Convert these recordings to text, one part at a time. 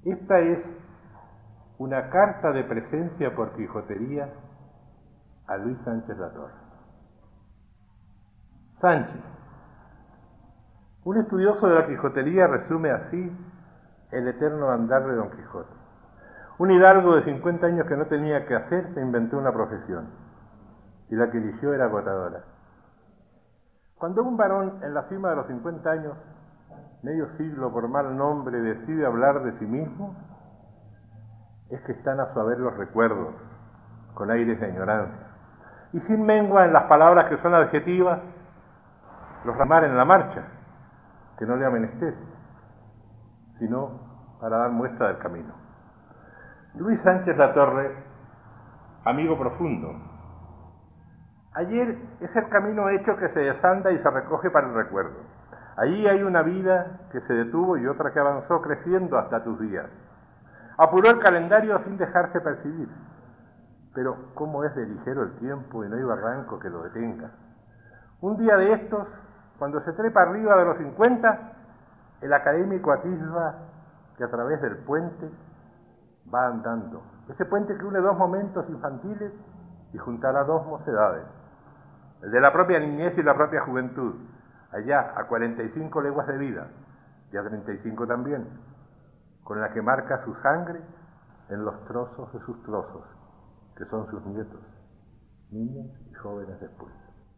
Esta es una carta de presencia por Quijotería a Luis Sánchez Latorre. Sánchez. Un estudioso de la Quijotería resume así el eterno andar de Don Quijote. Un hidalgo de 50 años que no tenía que hacer se inventó una profesión, y la que eligió era agotadora. Cuando un varón en la cima de los 50 años, medio siglo por mal nombre, decide hablar de sí mismo, es que están a su haber los recuerdos, con aires de añoranza, y sin mengua en las palabras que son adjetivas, los ramar en la marcha, que no le ha menester, sino para dar muestra del camino. Luis Sánchez Latorre, amigo profundo. Ayer es el camino hecho que se desanda y se recoge para el recuerdo. Allí hay una vida que se detuvo y otra que avanzó creciendo hasta tus días. Apuró el calendario sin dejarse percibir. Pero cómo es de ligero el tiempo y no hay barranco que lo detenga. Un día de estos, cuando se trepa arriba de los 50, el académico atisba que a través del puente va andando. Ese puente que une dos momentos infantiles y juntará dos mocedades. El de la propia niñez y la propia juventud, allá a 45 leguas de vida, y a 35 también, con la que marca su sangre en los trozos de sus trozos, que son sus nietos, niños y jóvenes después.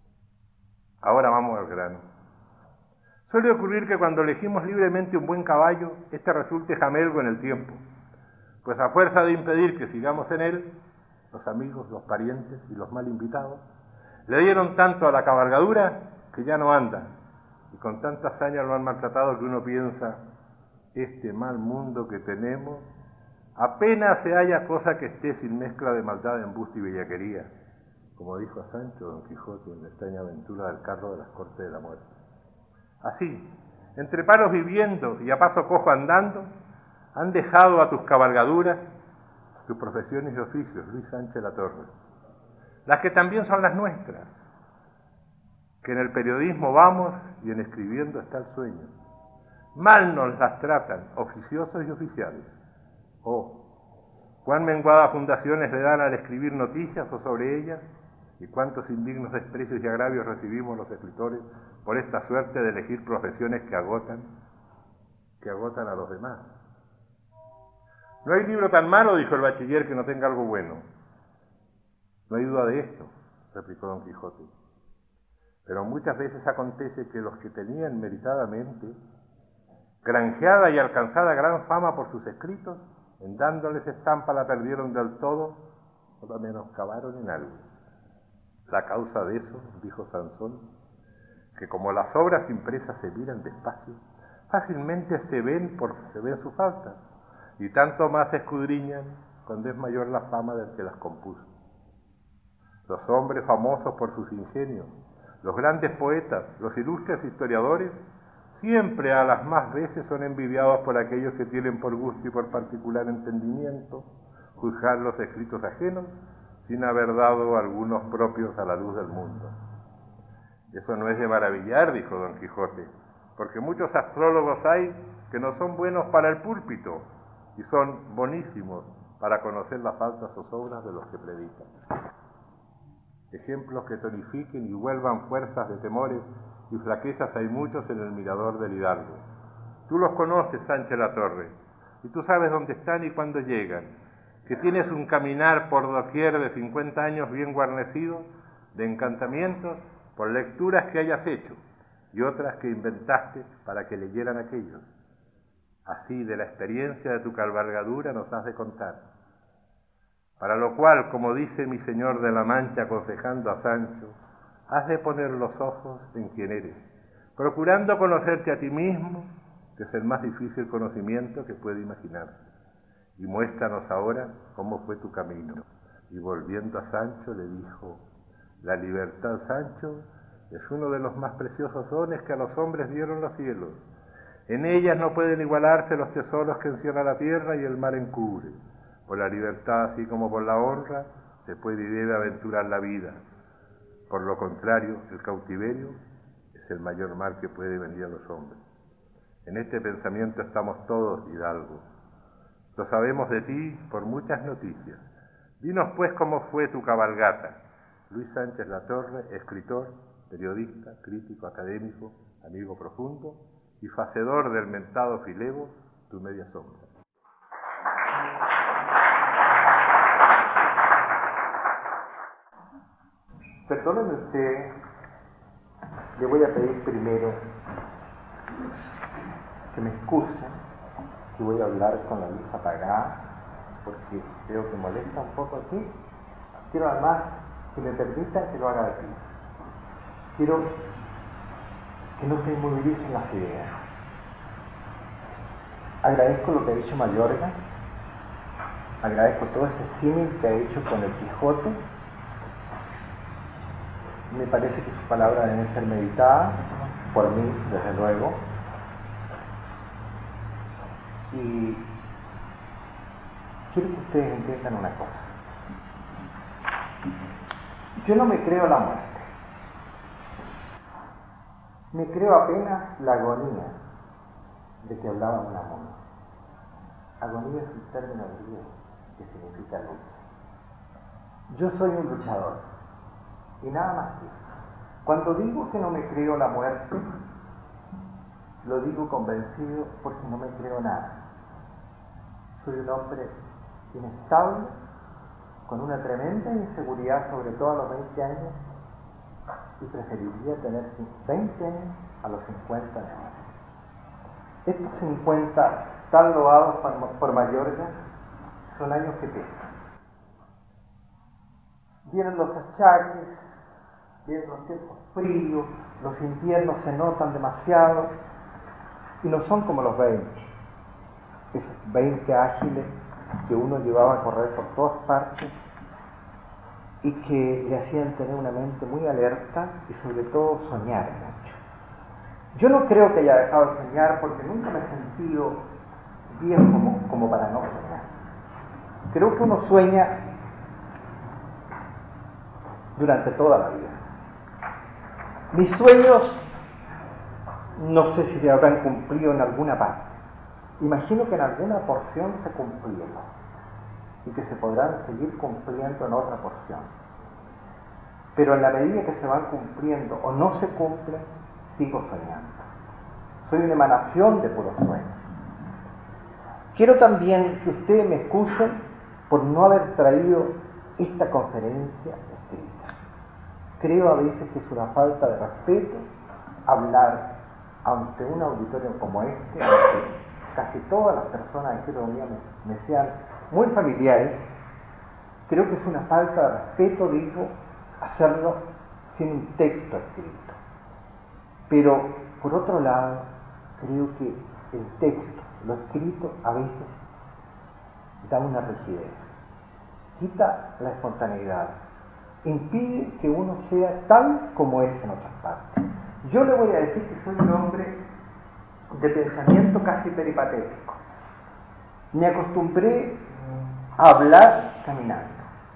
Ahora vamos al grano. Suele ocurrir que cuando elegimos libremente un buen caballo, este resulte jamelgo en el tiempo, pues a fuerza de impedir que sigamos en él, los amigos, los parientes y los mal invitados le dieron tanto a la cabalgadura que ya no anda, y con tanta hazaña lo han maltratado que uno piensa, este mal mundo que tenemos, apenas se halla cosa que esté sin mezcla de maldad, embuste y bellaquería, como dijo a Sancho Don Quijote en la extraña aventura del carro de las cortes de la muerte. Así, entre palos viviendo y a paso cojo andando, han dejado a tus cabalgaduras tus profesiones y oficios, Luis Sánchez Latorre, las que también son las nuestras, que en el periodismo vamos y en escribiendo está el sueño. Mal nos las tratan, oficiosos y oficiales. Oh, cuán menguadas fundaciones le dan al escribir noticias o sobre ellas, y cuántos indignos desprecios y agravios recibimos los escritores por esta suerte de elegir profesiones que agotan a los demás. No hay libro tan malo, dijo el bachiller, que no tenga algo bueno. No hay duda de esto, replicó Don Quijote. Pero muchas veces acontece que los que tenían meritadamente granjeada y alcanzada gran fama por sus escritos, en dándoles estampa la perdieron del todo o la menoscabaron en algo. La causa de eso, dijo Sansón, que como las obras impresas se miran despacio, fácilmente se ven su falta, y tanto más se escudriñan cuando es mayor la fama del que las compuso. Los hombres famosos por sus ingenios, los grandes poetas, los ilustres historiadores, siempre a las más veces son envidiados por aquellos que tienen por gusto y por particular entendimiento juzgar los escritos ajenos sin haber dado algunos propios a la luz del mundo. Eso no es de maravillar, dijo Don Quijote, porque muchos astrólogos hay que no son buenos para el púlpito y son bonísimos para conocer las faltas o sobras de los que predican. Ejemplos que tonifiquen y vuelvan fuerzas de temores y flaquezas hay muchos en el mirador del hidalgo. Tú los conoces, Sánchez Latorre, y tú sabes dónde están y cuándo llegan, que tienes un caminar por doquier de 50 años bien guarnecido de encantamientos por lecturas que hayas hecho y otras que inventaste para que leyeran aquellos. Así, de la experiencia de tu cabalgadura nos has de contar. Para lo cual, como dice mi señor de la Mancha aconsejando a Sancho, has de poner los ojos en quien eres, procurando conocerte a ti mismo, que es el más difícil conocimiento que puede imaginarse. Y muéstranos ahora cómo fue tu camino. Y volviendo a Sancho le dijo, la libertad, Sancho, es uno de los más preciosos dones que a los hombres dieron los cielos. En ellas no pueden igualarse los tesoros que encierra la tierra y el mar encubre. Por la libertad, así como por la honra, se puede y debe aventurar la vida. Por lo contrario, el cautiverio es el mayor mal que puede venir a los hombres. En este pensamiento estamos todos, hidalgo. Lo sabemos de ti por muchas noticias. Dinos pues cómo fue tu cabalgata. Luis Sánchez Latorre, escritor, periodista, crítico académico, amigo profundo y facedor del mentado Filebo, tu media sombra. Perdóneme usted, le voy a pedir primero que me excusen, que voy a hablar con la luz apagada, porque creo que molesta un poco aquí. Quiero además que me permita que lo haga de aquí. Quiero que no se inmovilicen las ideas. Agradezco lo que ha dicho Mayorga, agradezco todo ese símil que ha hecho con el Quijote. Me parece que sus palabras deben ser meditadas por mí, desde luego. Y quiero que ustedes entiendan una cosa. Yo no me creo la muerte. Me creo apenas la agonía de que hablaba una monja. Agonía es un término griego que significa lucha. Yo soy un luchador y nada más que eso. Cuando digo que no me creo la muerte, lo digo convencido porque no me creo nada. Soy un hombre inestable, con una tremenda inseguridad, sobre todo a los 20 años, y preferiría tener 20 años a los 50 años. Estos 50 tan loados por Mayorga son años que pesan. Vienen los achaques, vienen los tiempos fríos, los inviernos se notan demasiado y no son como los 20. Esos 20 ágiles que uno llevaba a correr por todas partes y que le hacían tener una mente muy alerta y sobre todo soñar mucho. Yo no creo que haya dejado de soñar porque nunca me he sentido viejo como para no soñar. Creo que uno sueña durante toda la vida. Mis sueños no sé si se habrán cumplido en alguna parte. Imagino que en alguna porción se cumplieron y que se podrán seguir cumpliendo en otra porción. Pero en la medida que se van cumpliendo o no se cumplen, sigo soñando. Soy una emanación de puros sueños. Quiero también que ustedes me excusen por no haber traído esta conferencia escrita. Creo a veces que es una falta de respeto hablar ante un auditorio como este, aunque casi todas las personas aquí reunidas me sean muy familiares. Creo que es una falta de respeto, digo, hacerlo sin un texto escrito. Pero, por otro lado, creo que el texto, lo escrito, a veces da una rigidez, quita la espontaneidad, impide que uno sea tal como es en otras partes. Yo le voy a decir que soy un hombre de pensamiento casi peripatético. Me acostumbré a hablar caminando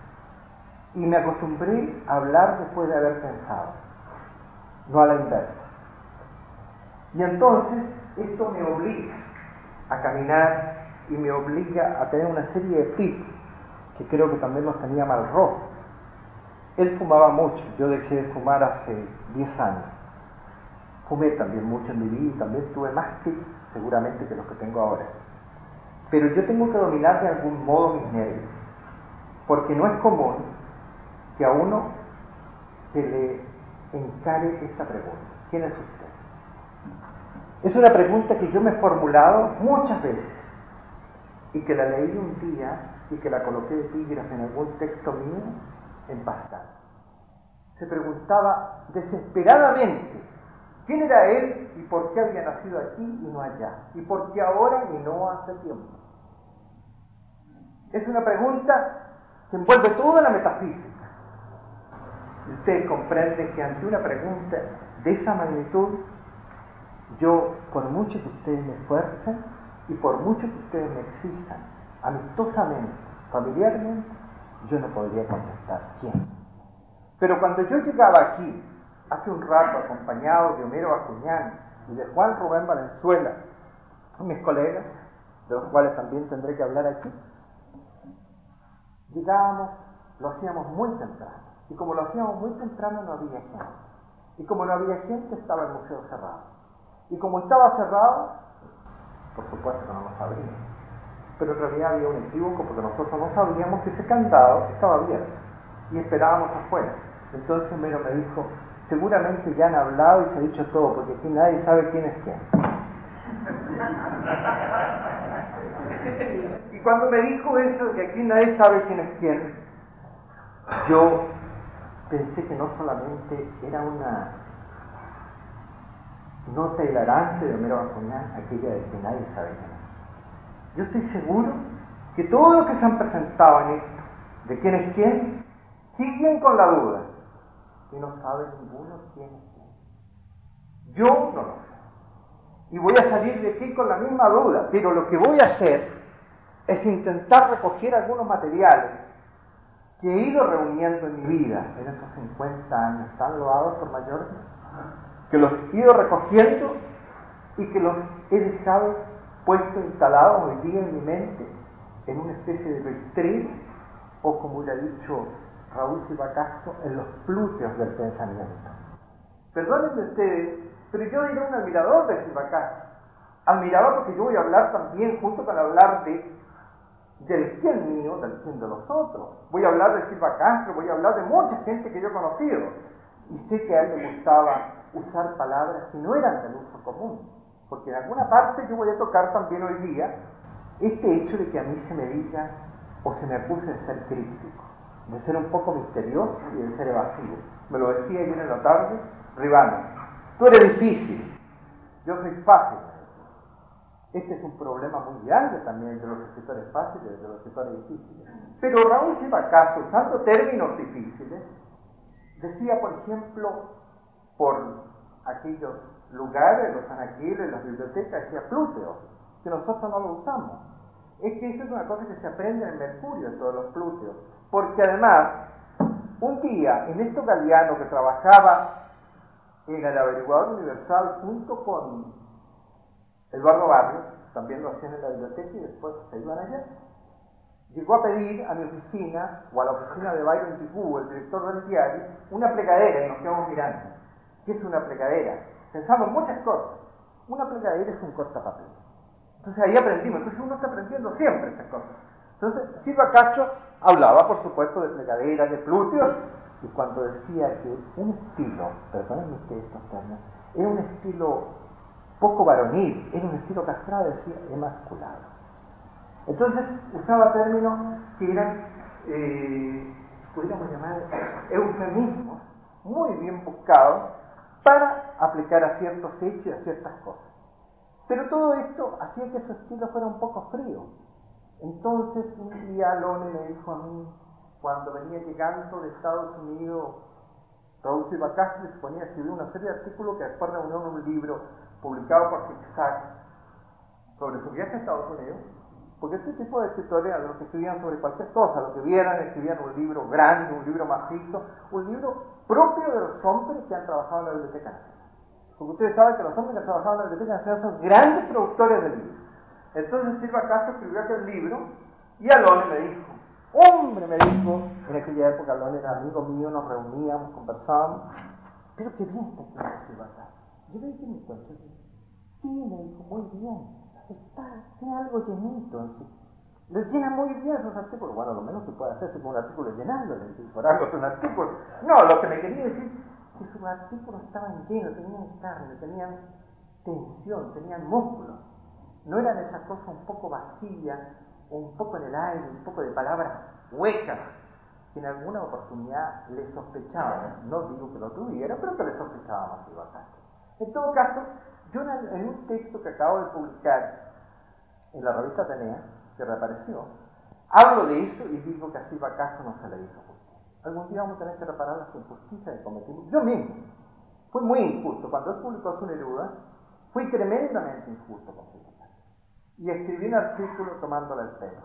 y me acostumbré a hablar después de haber pensado, no a la inversa. Y entonces esto me obliga a caminar y me obliga a tener una serie de tips que creo que también los tenía Malraux. Él fumaba mucho, yo dejé de fumar hace 10 años. Fumé también mucho en mi vida y también tuve más tips seguramente que los que tengo ahora. Pero yo tengo que dominar de algún modo mis nervios, porque no es común que a uno se le encare esta pregunta: ¿quién es usted? Es una pregunta que yo me he formulado muchas veces y que la leí un día y que la coloqué de epígrafe en algún texto mío en Pascal. Se preguntaba desesperadamente quién era él y por qué había nacido aquí y no allá, y por qué ahora y no hace tiempo. Es una pregunta que envuelve toda la metafísica. Y ustedes comprenden que ante una pregunta de esa magnitud, yo, por mucho que ustedes me esfuercen y por mucho que ustedes me exijan, amistosamente, familiarmente, yo no podría contestar quién. Pero cuando yo llegaba aquí, hace un rato, acompañado de Homero Acuñán y de Juan Rubén Valenzuela, mis colegas, de los cuales también tendré que hablar aquí, llegábamos, lo hacíamos muy temprano. Y como lo hacíamos muy temprano no había gente. Y como no había gente estaba el museo cerrado. Y como estaba cerrado, por supuesto que no lo sabíamos. Pero en realidad había un equívoco porque nosotros no sabíamos que ese candado estaba abierto. Y esperábamos afuera. Entonces Mero me dijo, seguramente ya han hablado y se ha dicho todo, porque aquí nadie sabe quién es quién. Y cuando me dijo eso, de que aquí nadie sabe quién es quién, yo pensé que no solamente era una nota hilarante de Homero Bascuñán, aquella de que nadie sabe quién es. Yo estoy seguro que todos los que se han presentado en esto, de quién es quién, siguen con la duda y no sabe ninguno quién es quién. Yo no lo sé. Y voy a salir de aquí con la misma duda, pero lo que voy a hacer es intentar recoger algunos materiales que he ido reuniendo en mi vida, en estos 50 años tan loados por mayores, que los he ido recogiendo y que los he dejado puestos, instalados hoy día en mi mente, en una especie de vitrina, o como hubiera dicho Raúl Silva Castro, en los glúteos del pensamiento. Perdónenme ustedes, pero yo era un admirador de Silva Castro. Admirador porque yo voy a hablar también, junto con hablar del quién mío, del quién de los otros. Voy a hablar de Silva Castro, voy a hablar de mucha gente que yo he conocido. Y sé que a él le gustaba usar palabras que no eran del uso común. Porque en alguna parte yo voy a tocar también hoy día este hecho de que a mí se me diga o se me acuse de ser crítico, de ser un poco misterioso y de ser evasivo. Me lo decía ayer en la tarde Ribano, tú eres difícil, yo soy fácil. Este es un problema muy grande también de los escritores fáciles, de los escritores difíciles. Pero Raúl Silva Castro, usando términos difíciles, decía, por ejemplo, por aquellos lugares, los anaquiles, las bibliotecas, decía Plúteo, que nosotros no lo usamos. Es que eso es una cosa que se aprende en Mercurio, en todos los Plúteos. Porque además, un día, Ernesto Galeano, que trabajaba en el Averiguador Universal junto con Eduardo Barrios, también lo hacían en la biblioteca y después se iban allá, llegó a pedir a mi oficina, o a la oficina de Byron Ticú, el director del diario, una plegadera, y nos quedamos mirando. ¿Qué es una plegadera? Pensamos muchas cosas. Una plegadera es un cortapapel. Entonces ahí aprendimos, entonces uno está aprendiendo siempre estas cosas. Entonces Silva Castro hablaba, por supuesto, de plegaderas, de Plúteos, y cuando decía que un estilo, perdónenme ustedes estos términos, era un estilo poco varonil, era un estilo castrado, decía emasculado. Entonces usaba términos que eran, podríamos llamar eufemismos, muy bien buscados para aplicar a ciertos hechos y a ciertas cosas. Pero todo esto hacía que su estilo fuera un poco frío. Entonces un día Lone me dijo a mí, cuando venía llegando de Estados Unidos, Raúl Silva Castro se ponía a escribir una serie de artículos que después reunió en un libro publicado por Zigzag sobre su viaje a Estados Unidos, porque este tipo de escritores eran los que escribían sobre cualquier cosa, lo que vieran, escribían un libro grande, un libro macizo, un libro propio de los hombres que han trabajado en la Biblioteca Nacional. Porque ustedes saben que los hombres que han trabajado en la Biblioteca Nacional son grandes productores de libros. Entonces Silva Castro escribió aquel libro y Alone me dijo, hombre, me dijo, en aquella época Alone era amigo mío, nos reuníamos, conversábamos, pero qué bien está escribiendo Silva Castro. Yo le dije, ¿me cuento? Sí, me dijo, muy bien, tiene algo llenito en sí. Le llena muy bien esos artículos. Bueno, lo menos que puede hacerse con un artículo llenándole, por algo es un artículo. No, lo que me quería decir es que sus artículos estaban llenos, tenían carne, tenían tensión, tenían músculos. No eran esas cosas un poco vacías, o un poco en el aire, un poco de palabras huecas, que en alguna oportunidad le sospechaban. No digo que lo tuviera, pero que le sospechaban a Silva Castro. En todo caso, yo en un texto que acabo de publicar en la revista Atenea, que reapareció, hablo de eso y digo que a Silva Castro no se le hizo justicia. Algún día vamos a tener que reparar las injusticias que cometimos. Yo mismo fui muy injusto. Cuando él publicó Su Neruda, fui tremendamente injusto con Silva Castro. Y escribí un artículo tomándole el pelo.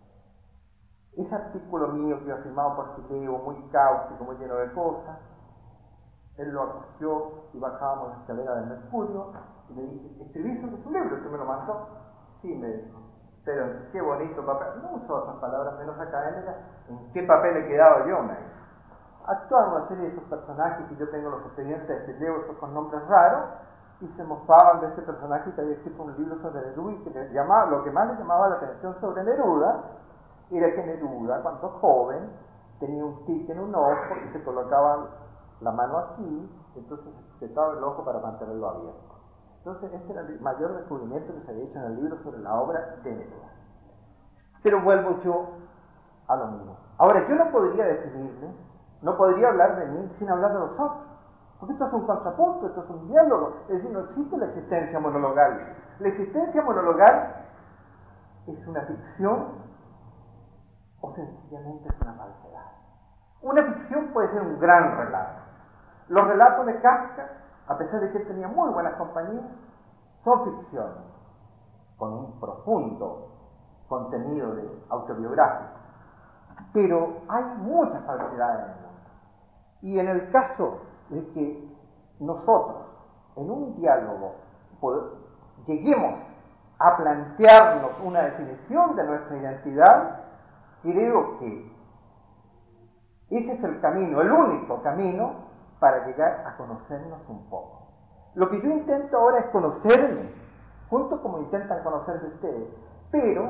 Ese artículo mío que iba firmado por Fileo, muy cáustico, muy lleno de cosas, él lo acogió y bajábamos la escalera del Mercurio y le dije, ¿escribí sobre su libro? ¿Usted me lo mandó? Sí, me dijo. pero qué bonito papel, no uso otras palabras menos académicas, ¿en qué papel he quedado yo? Me dice. Actuaron una serie de esos personajes que yo tengo los expedientes de leo esos con nombres raros, y se mofaban de este personaje que había escrito un libro sobre Neruda, y que lo que más le llamaba la atención sobre Neruda era que Neruda, cuando joven, tenía un tic en un ojo y se colocaba la mano aquí, entonces se tapaba el ojo para mantenerlo abierto. Entonces este era el mayor descubrimiento que se había hecho en el libro sobre la obra de Neruda. Pero vuelvo yo a lo mismo. Ahora, yo no podría definirme, no podría hablar de mí sin hablar de los otros. Porque esto es un contrapunto, esto es un diálogo. Es decir, no existe la existencia monologal. La existencia monologal es una ficción o sencillamente es una falsedad. Una ficción puede ser un gran relato. Los relatos de Kafka, a pesar de que él tenía muy buenas compañías, son ficciones con un profundo contenido autobiográfico. Pero hay muchas falsedades en el mundo. Y en el caso de que nosotros, en un diálogo, lleguemos a plantearnos una definición de nuestra identidad, creo que ese es el camino, el único camino para llegar a conocernos un poco. Lo que yo intento ahora es conocerme, junto como intentan conocerme ustedes, pero,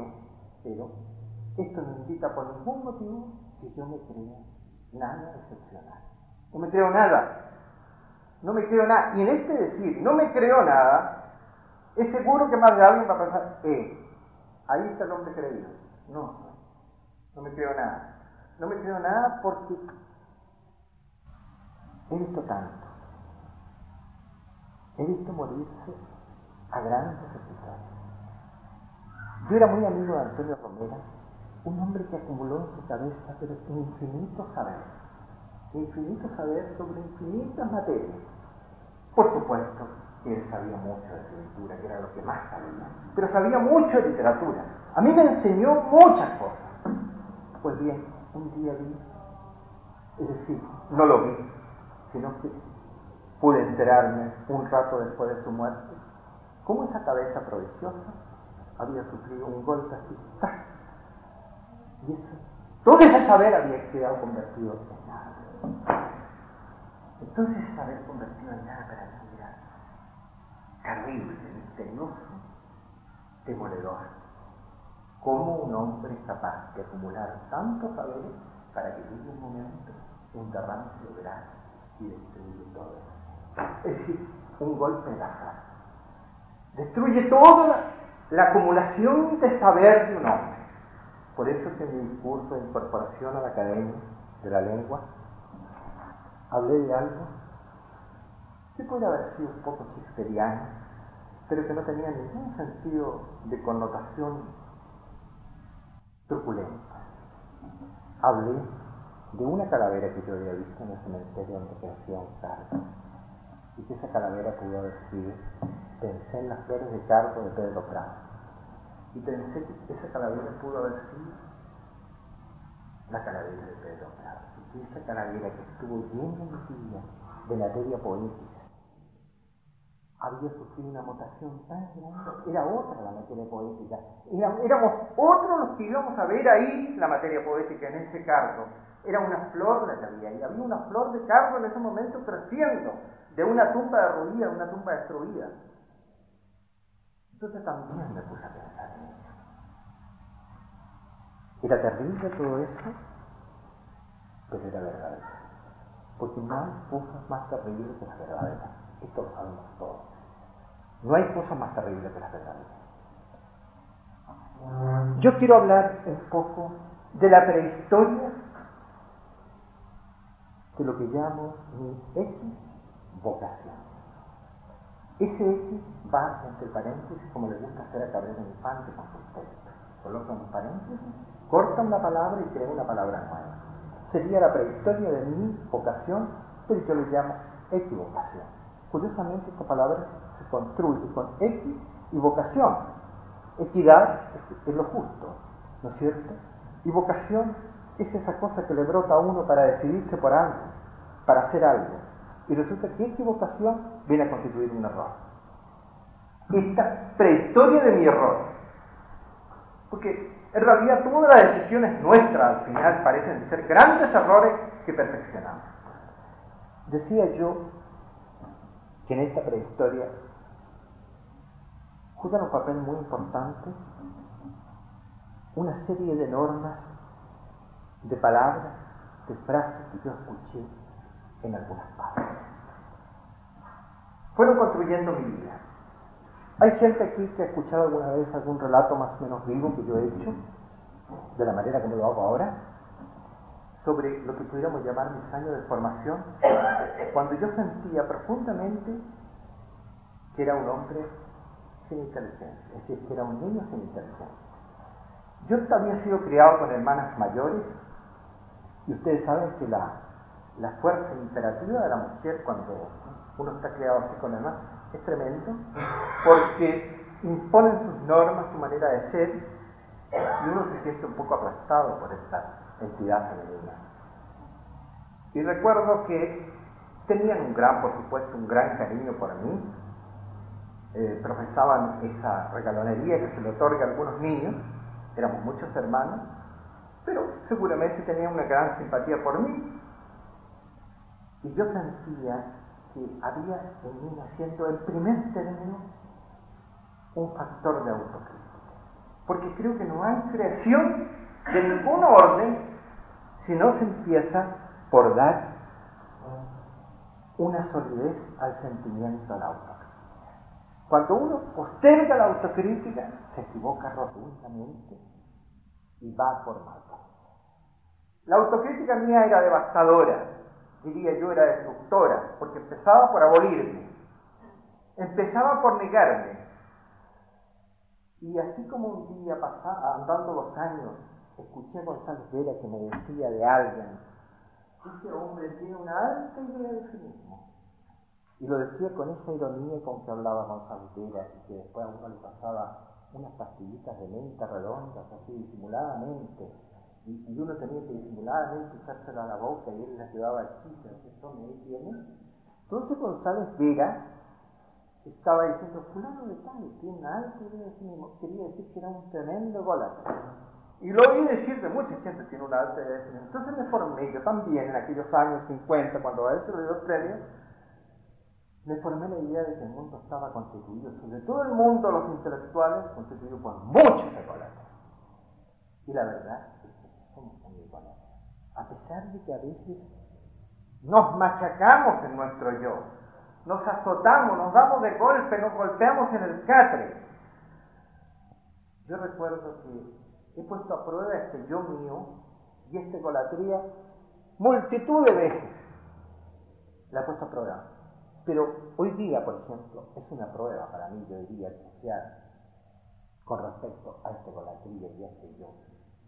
esto no indica por ningún motivo que yo me crea nada excepcional. No me creo nada. No me creo nada. Y en este decir, no me creo nada, es seguro que más de alguien va a pensar, ahí está el hombre creído. No me creo nada. No me creo nada porque he visto tanto. He visto morirse a grandes escritores. Yo era muy amigo de Antonio Romera, un hombre que acumuló en su cabeza pero infinito saber sobre infinitas materias. Por supuesto que él sabía mucho de escritura, que era lo que más sabía, pero sabía mucho de literatura. A mí me enseñó muchas cosas. Pues bien, un día vi, es decir, no lo vi, sino que pude enterarme un rato después de su muerte, cómo esa cabeza prodigiosa había sufrido un golpe así, ¡tac! Y todo ese saber había quedado convertido en nada. Entonces ese saber convertido en nada para mí era terrible, misterioso, demoledor. ¿Cómo un hombre es capaz de acumular tantos saberes para que llegue un momento, un derrame cerebral y destruye todo eso? Es decir, un golpe de azar. Destruye toda la acumulación de saber de un hombre. Por eso que en mi discurso de incorporación a la Academia de la Lengua hablé de algo que puede haber sido un poco shakespeariano, pero que no tenía ningún sentido de connotación truculenta. Hablé de una calavera que yo había visto en el cementerio donde crecía un cardo, y que esa calavera pudo haber sido, pensé en las flores de cardo de Pedro Prado, y pensé que esa calavera pudo haber sido la calavera de Pedro Prado, y que esa calavera que estuvo llena de materia poética había sufrido una mutación tan grande, era otra la materia poética, éramos otros los que íbamos a ver ahí la materia poética en ese cardo, era una flor la que había ahí, había una flor de cardo en ese momento creciendo, de una tumba derruida, de una tumba destruida. Entonces también me puse a pensar en eso. Era terrible todo eso, pero era verdadero, porque no hay cosas más terribles que las verdaderas. Esto lo sabemos todos. No hay cosas más terribles que las verdaderas. Yo quiero hablar un poco de la prehistoria de lo que llamo mi equivocación. Ese X va entre paréntesis, como le gusta hacer a Cabrera Infante con sus textos. Coloca un paréntesis, cortan la palabra y crean una palabra nueva. Sería la prehistoria de mi vocación, pero yo le llamo equivocación. Curiosamente, esta palabra se construye con X y vocación. Equidad es lo justo, ¿no es cierto? Y vocación es esa cosa que le brota a uno para decidirse por algo, para hacer algo. Y resulta que equivocación viene a constituir un error. Esta prehistoria de mi error Porque en realidad todas las decisiones nuestras al final parecen ser grandes errores que perfeccionamos. Decía yo que en esta prehistoria juegan un papel muy importante una serie de normas, de palabras, de frases que yo escuché en algunas partes. Fueron construyendo mi vida. Hay gente aquí que ha escuchado alguna vez algún relato más o menos vivo que yo he hecho, de la manera como lo hago ahora, sobre lo que pudiéramos llamar mis años de formación, cuando yo sentía profundamente que era un hombre sin inteligencia, es decir, que era un niño sin inteligencia. Yo había sido criado con hermanas mayores, y ustedes saben que la fuerza imperativa de la mujer cuando uno está criado así con hermanas es tremendo, porque imponen sus normas, su manera de ser, y uno se siente un poco aplastado por esta entidad femenina. Y recuerdo que tenían por supuesto, un gran cariño por mí, profesaban esa regalonería que se le otorga a algunos niños, éramos muchos hermanos, pero seguramente tenían una gran simpatía por mí. Y yo sentía que había en mí naciendo en primer término un factor de autocrítica. Porque creo que no hay creación de ningún orden si no se empieza por dar una solidez al sentimiento de la autocrítica. Cuando uno posterga la autocrítica, se equivoca rotundamente y va por mal camino. La autocrítica mía era devastadora, diría yo, era destructora, porque empezaba por abolirme, empezaba por negarme. Y así como un día andando los años, escuché a González Vera que me decía de alguien: ese hombre tiene una alta idea de sí mismo. Y lo decía con esa ironía con que hablaba González Vera, y que después a uno le pasaba unas pastillitas de menta redondas, así disimuladamente, y uno tenía que disimuladamente echárselo a la boca, y él la llevaba aquí, pero que tome, ahí tiene. Entonces González Vera estaba diciendo: fulano de tal, tiene una alta idea de sí mismo. Quería decir que era un tremendo ególatra. Y lo oí decir de mucha gente: tiene una alta idea de sí mismo. Entonces me formé, yo también, en aquellos años 50, cuando a él se le dio el premio, me formé la idea de que el mundo estaba constituido, sobre todo el mundo, los intelectuales, constituido por muchos ególatras. Y la verdad es que somos muy ególatras, a pesar de que a veces nos machacamos en nuestro yo, nos azotamos, nos damos de golpe, nos golpeamos en el catre. Yo recuerdo que he puesto a prueba este yo mío y esta egolatría multitud de veces. La he puesto a prueba. Pero hoy día, por ejemplo, es una prueba para mí, yo diría, social, con respecto a esta egolatría y a este yo.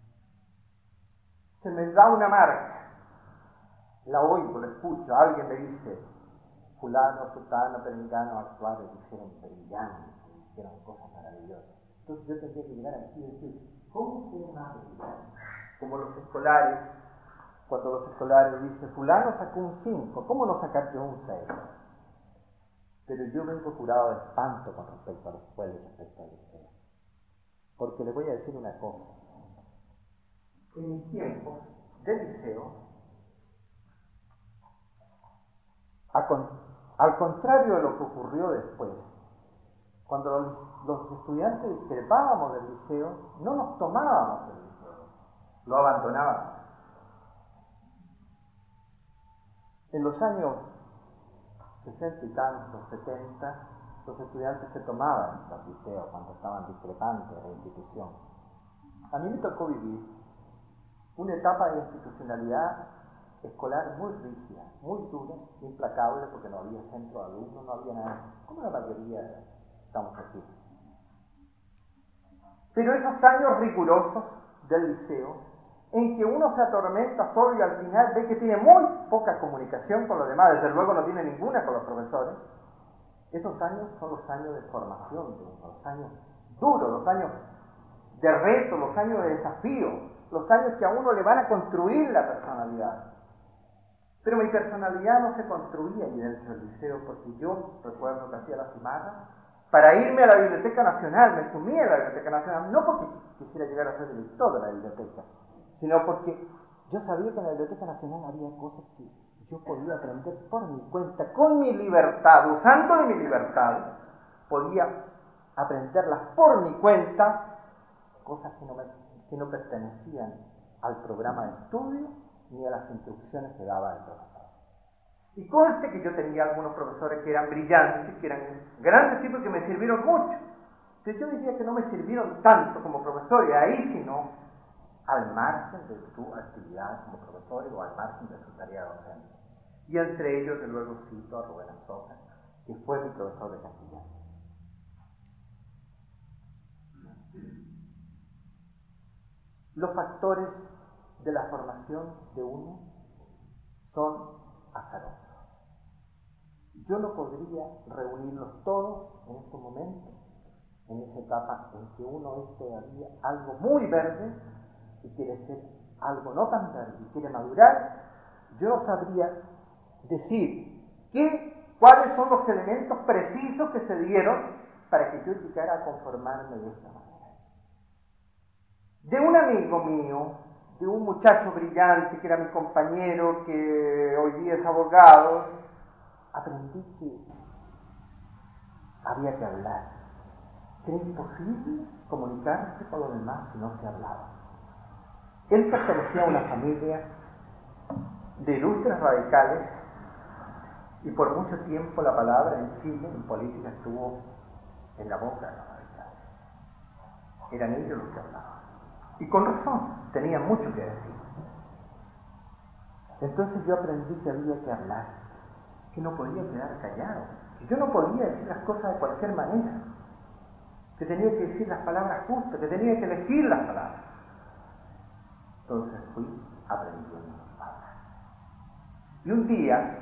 Se me da una marca, la oigo, la escucho, alguien me dice: fulano, sutano, perengano, actuaron, hicieron brillantes, hicieron cosas maravillosas. Entonces yo tendría que llegar aquí y decir: ¿cómo fue más brillante? Como los escolares, cuando los escolares dicen: fulano sacó un 5, ¿cómo no sacar yo un 6? Pero yo vengo curado de espanto con respecto a la escuela y respecto al liceo. Porque les voy a decir una cosa. En mis tiempos de liceo, al contrario de lo que ocurrió después, cuando los estudiantes discrepábamos del liceo, no nos tomábamos el liceo, lo abandonábamos. En los años 60 y tantos, 70, los estudiantes se tomaban los liceos cuando estaban discrepantes de la institución. A mí me tocó vivir una etapa de institucionalidad escolar muy rígida, muy dura, implacable, porque no había centro de alumnos, no había nada, como la mayoría estamos aquí. Pero esos años rigurosos del liceo, en que uno se atormenta solo y al final ve que tiene muy poca comunicación con los demás, desde luego no tiene ninguna con los profesores, esos años son los años de formación de uno, los años duros, los años de reto, los años de desafío, los años que a uno le van a construir la personalidad. Pero mi personalidad no se construía allí dentro del liceo, porque yo recuerdo que hacía la cimarra para irme a la Biblioteca Nacional, me sumí a la Biblioteca Nacional, no porque quisiera llegar a ser director de la biblioteca, sino porque yo sabía que en la Biblioteca Nacional había cosas que yo podía aprender por mi cuenta, con mi libertad, usando de mi libertad, podía aprenderlas por mi cuenta, cosas que no pertenecían al programa de estudio ni a las instrucciones que daba el profesor. Y conste que yo tenía algunos profesores que eran brillantes, que eran grandes tipos que me sirvieron mucho. Entonces yo diría que no me sirvieron tanto como profesor, y ahí sino al margen de su actividad como profesor o al margen de su tarea docente. Y entre ellos, de luego, cito a Rubén Azoka, que fue mi profesor de castellano. Los factores de la formación de uno son azarosos. Yo no podría reunirlos todos en este momento, en esa etapa en que uno es todavía algo muy verde y quiere ser algo no tan verde y quiere madurar. Yo no sabría decir cuáles son los elementos precisos que se dieron para que yo llegara a conformarme de esta manera. De un amigo mío, de un muchacho brillante que era mi compañero, que hoy día es abogado, aprendí que había que hablar, que era imposible comunicarse con los demás si no se hablaba. Él pertenecía a una familia de ilustres radicales y por mucho tiempo la palabra en Chile, en política, estuvo en la boca de los radicales. Eran ellos los que hablaban. Y con razón, tenían mucho que decir. Entonces yo aprendí que había que hablar, que no podía quedar callado, que yo no podía decir las cosas de cualquier manera, que tenía que decir las palabras justas, que tenía que elegir las palabras. Entonces fui aprendiendo a hablar. Y un día,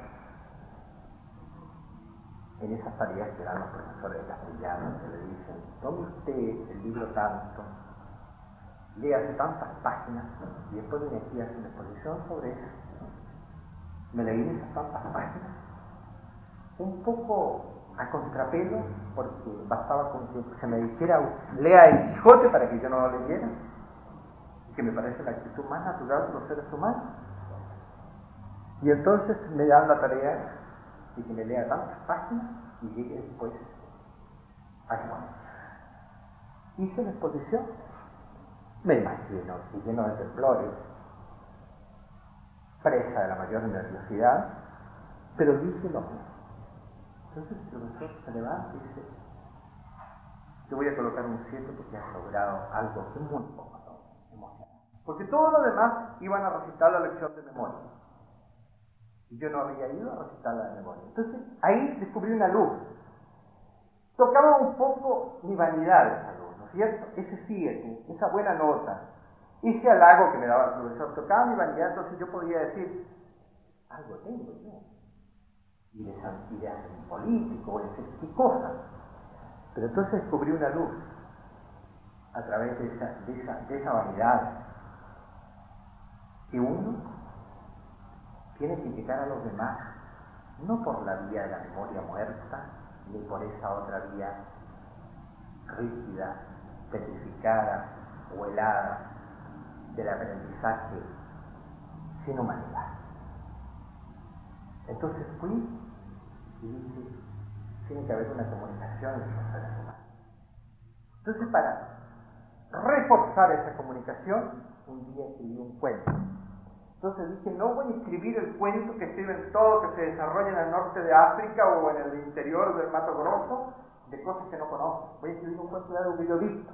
en esas tareas que dan los profesores de castellano, que le dicen, tome usted el libro tanto, léase tantas páginas, y después viene aquí a hacer una exposición sobre eso. Me leí esas tantas páginas, un poco a contrapelo, porque bastaba con que se me dijera, lea el Quijote para que yo no lo leyera, que me parece la actitud más natural de los seres humanos. Y entonces me dan la tarea de que me lea tantas páginas y llegue después a exponer. Hice la exposición, me imagino, y lleno de temblores, presa de la mayor nerviosidad, pero dije lo mismo. Entonces el profesor se levanta y dice, te voy a colocar un 7 porque has logrado algo que es muy poco emocionante. Porque todos los demás iban a recitar la lección de memoria. Y yo no había ido a recitar la de memoria. Entonces ahí descubrí una luz. Tocaba un poco mi vanidad esa luz, ¿no es cierto? Ese 7, esa buena nota, ese halago que me daba el profesor, tocaba mi vanidad, entonces yo podía decir, algo tengo yo. Y de ser un político, o de ser qué cosa. Pero entonces descubrí una luz a través de esa vanidad, que uno tiene que llegar a los demás, no por la vía de la memoria muerta, ni por esa otra vía rígida, petrificada o helada del aprendizaje sin humanidad. Entonces fui y dije, tiene que haber una comunicación entre los seres humanos. Entonces, para reforzar esa comunicación, un día escribí un cuento. Entonces dije, no voy a escribir el cuento que escriben todos, que se desarrolla en el norte de África o en el interior del Mato Grosso, de cosas que no conozco. Voy a escribir un cuento de algo que yo he visto.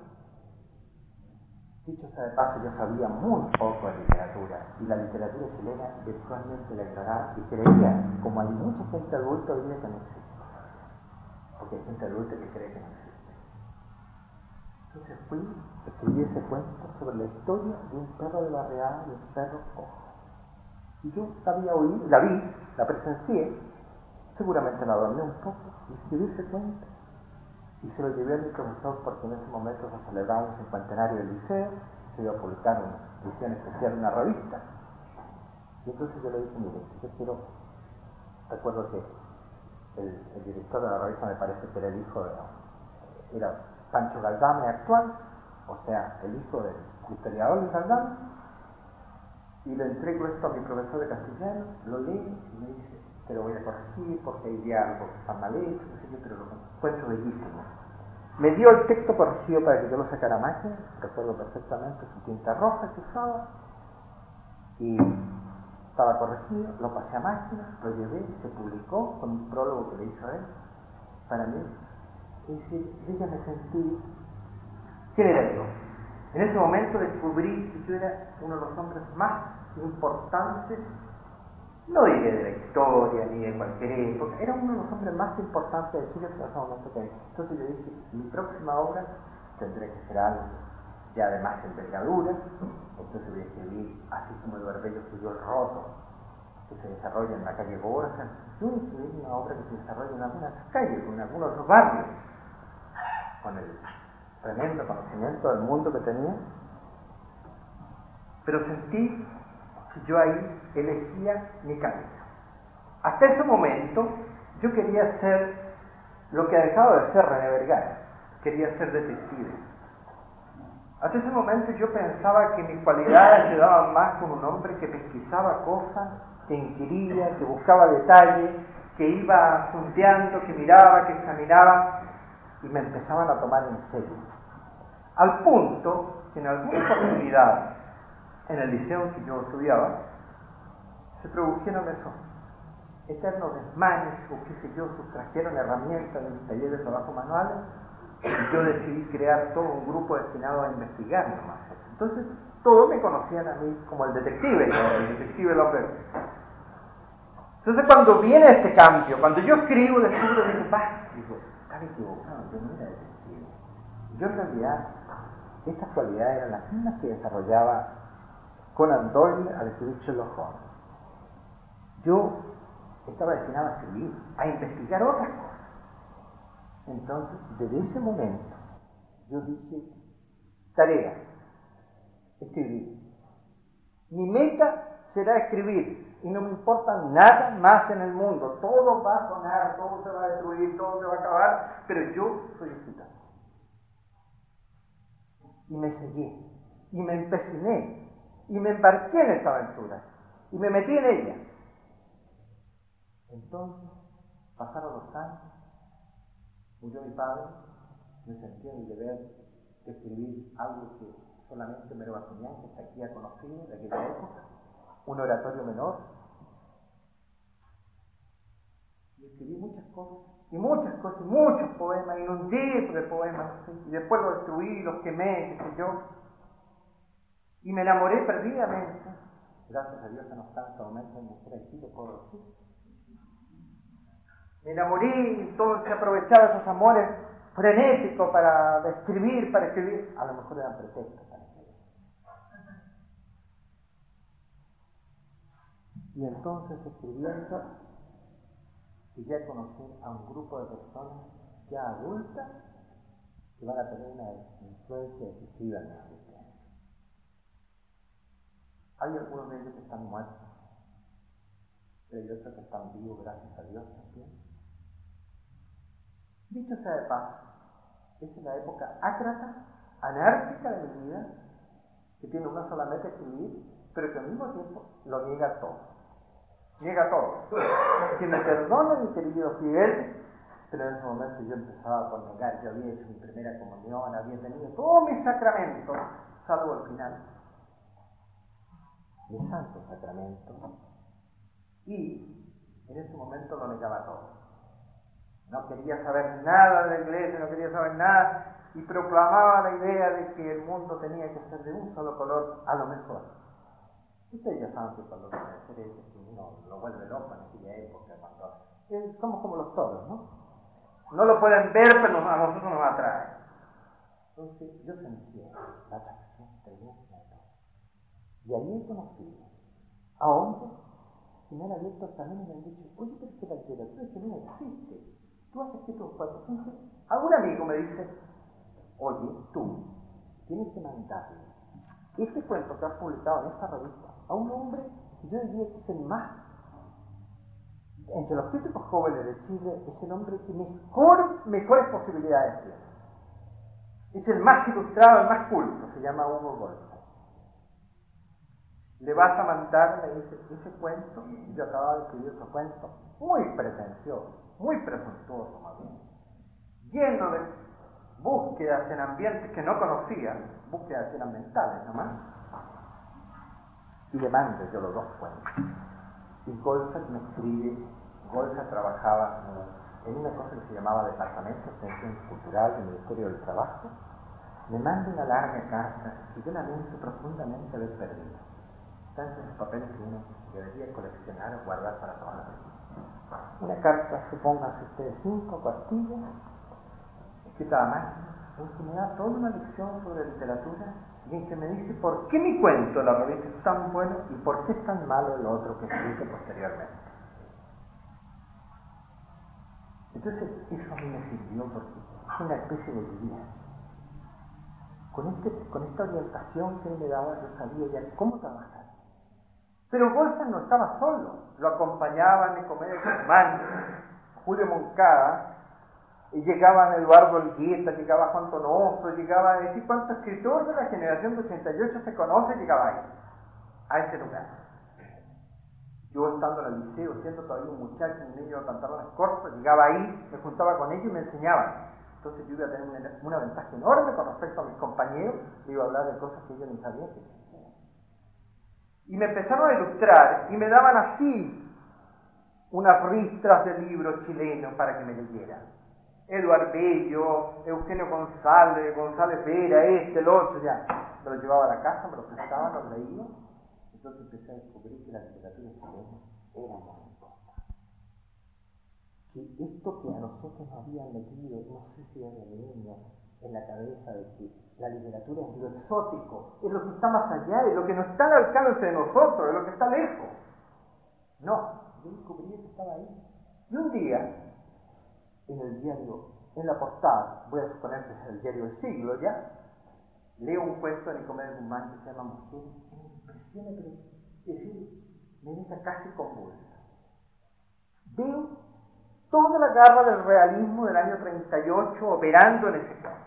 Dicho sea de paso, yo sabía muy poco de literatura, y la literatura chilena virtualmente la ignoraba y creía, como hay mucha gente adulta hoy día que no existe. Porque hay gente adulta que cree que no existe. Entonces escribí ese cuento sobre la historia de un perro de barriada y un perro cojo. Y yo la vi, la presencié, seguramente la adorné un poco, y escribí ese cuento. Y se lo llevé a mi profesor porque en ese momento se celebraba el cincuentenario del liceo, se iba a publicar una edición especial de una revista. Y entonces yo le dije, mire, recuerdo que el director de la revista me parece que era el hijo era Pancho Galdame actual, o sea, el hijo del historiador de Galdame, y le entrego esto a mi profesor de castellano, lo lee y me dice, te lo voy a corregir porque hay diálogos que están mal hechos, no sé qué, pero lo encuentro bellísimo. Me dio el texto corregido para que yo lo sacara a máquina, recuerdo perfectamente su tinta roja que usaba, y estaba corregido, lo pasé a máquina, lo llevé, se publicó con un prólogo que le hizo él. Para mí, es decir, yo ya me sentí, ¿quién era yo? En ese momento descubrí que yo era uno de los hombres más importantes, no diré de la historia ni de cualquier época, era uno de los hombres más importantes de Chile en ese momento que hay. Entonces yo dije, mi próxima obra tendré que ser algo ya de más envergadura, entonces voy a escribir así como Eduardo Bello escribió El Roto, que se desarrolla en la calle Borja. Yo voy a escribir una obra que se desarrolla en algunas calles, en algunos otros barrios, con el tremendo conocimiento del mundo que tenía, pero sentí que yo ahí elegía mi camino. Hasta ese momento yo quería ser lo que ha dejado de ser René Vergara, quería ser detective. Hasta ese momento yo pensaba que mis cualidades se daban más con un hombre que pesquisaba cosas, que inquiría, que buscaba detalles, que iba sondeando, que miraba, que examinaba, y me empezaban a tomar en serio. Al punto que en alguna oportunidad, en el liceo en que yo estudiaba, se produjeron esos eternos desmanes, o qué sé yo, sustrajeron herramientas del taller de trabajo manuales, y yo decidí crear todo un grupo destinado a investigar nomás. Entonces, todos me conocían a mí como el detective López. Entonces, cuando viene este cambio, cuando yo escribo, descubro, digo, estaba equivocado, yo no era detective. Yo en realidad, estas cualidades eran las mismas que desarrollaba Conan Doyle al escribir Sherlock Holmes. Yo estaba destinado a escribir, a investigar otras cosas. Entonces, desde ese momento, yo dije, tarea, escribir. Mi meta será escribir, y no me importa nada más en el mundo. Todo va a sonar, todo se va a destruir, todo se va a acabar, pero yo soy escritor. Y me seguí, y me empeciné, y me embarqué en esta aventura, y me metí en ella. Entonces, pasaron los años, murió mi padre, me sentí en el deber de escribir algo que solamente Mero Basunián, que está aquí, ha conocido de aquella época, un oratorio menor. Y escribí muchas cosas, y muchos poemas, inundé de poemas, ¿sí? Y después los destruí, los quemé, qué sé yo. Y me enamoré perdidamente, gracias a Dios que no está en este momento en mi historia de Chile, puedo decir. Me enamoré y entonces aprovechaba esos amores frenéticos para escribir, a lo mejor eran pretextos para escribir. Y entonces escribiendo, llegué a conocer a un grupo de personas ya adultas que van a tener una influencia decisiva en la existencia. Hay algunos de ellos que están muertos, pero hay otros que están vivos, gracias a Dios también. Dicho sea de paso, esa es la época ácrata, anárquica de mi vida, que tiene una sola meta, escribir, pero que al mismo tiempo lo niega todo. Niega todo. Que me perdone, mi querido Fidel, pero en ese momento yo empezaba por negar. Yo había hecho mi primera comunión, había tenido todos mis sacramentos, salvo el final, mi santo sacramento, y en ese momento lo negaba todo. No quería saber nada de la iglesia, no quería saber nada, y proclamaba la idea de que el mundo tenía que ser de un solo color, a lo mejor. Ustedes ya saben que cuando van a hacer eso, uno lo vuelve loco en aquella época, cuando somos como los toros, ¿no? No lo pueden ver, pero a nosotros nos atrae. Entonces yo sentía la atracción tremenda de todo. Y ahí he conocido a hombres que me han abierto el camino y me han dicho, oye, pero es que la literatura es que no existe. Tú has escrito un cuento. Entonces, algún amigo me dice, oye, tú tienes que mandarle este cuento que has publicado en esta revista a un hombre que yo diría que es el más, entre los críticos jóvenes de Chile, es el hombre que mejores posibilidades tiene. Es el más ilustrado, el más culto, se llama Hugo Goldstein. Le vas a mandar, me dice, ese cuento, yo acababa de escribir otro cuento, muy pretencioso, muy presuntuoso más bien, lleno de búsquedas en ambientes que no conocía, búsquedas que eran mentales nomás, y le mando yo los dos cuentos. Y Goldstein me escribe, Goldstein trabajaba en una cosa que se llamaba Departamento de Extensión Cultural del Ministerio del Trabajo, me manda una larga carta y yo lamento profundamente haber perdido. Tantos esos papeles que uno debería coleccionar o guardar para toda la vida. Una carta, supónganse ustedes, 5 cuartillas, escrita a máquina, en que me da toda una lección sobre literatura y en que me dice por qué mi cuento de la revista es tan bueno y por qué es tan malo el otro que escribe posteriormente. Entonces, eso a mí me sirvió porque es una especie de guía. Con esta orientación que él me daba, yo sabía ya cómo trabajar. Pero Goldstein no estaba solo, lo acompañaban en Comedia Guzmán, Julio Moncada, y llegaban Eduardo Elgueta, llegaba Juan Donoso, llegaba a decir cuánto escritor de la generación de 88 se conoce, llegaba ahí, a ese lugar. Yo estando en el liceo, siendo todavía un muchacho, un niño de pantalones cortos, llegaba ahí, me juntaba con ellos y me enseñaban. Entonces yo iba a tener una ventaja enorme con respecto a mis compañeros, iba a hablar de cosas que ellos ni sabían que existían. Y me empezaron a ilustrar y me daban así unas ristras de libros chilenos para que me leyeran. Eduardo Bello, Eugenio González, González Vera, el otro, ya. Me lo llevaba a la casa, me lo prestaban, lo leía. Entonces empecé a descubrir que la literatura chilena era muy importante. Que esto que a nosotros nos habían metido, no sé si era de niño, en la cabeza de que la literatura es lo exótico, es lo que está más allá, es lo que no está al alcance de nosotros, es lo que está lejos. No, yo descubrí que estaba ahí. Y un día, en el diario, en la portada, voy a suponer que es el diario del siglo ya, leo un cuento de Nicomedes Guzmán que se llama Mujer, que me impresiona, pero es decir, me deja casi convulsa. Veo toda la garra del realismo del año 38 operando en ese cuento.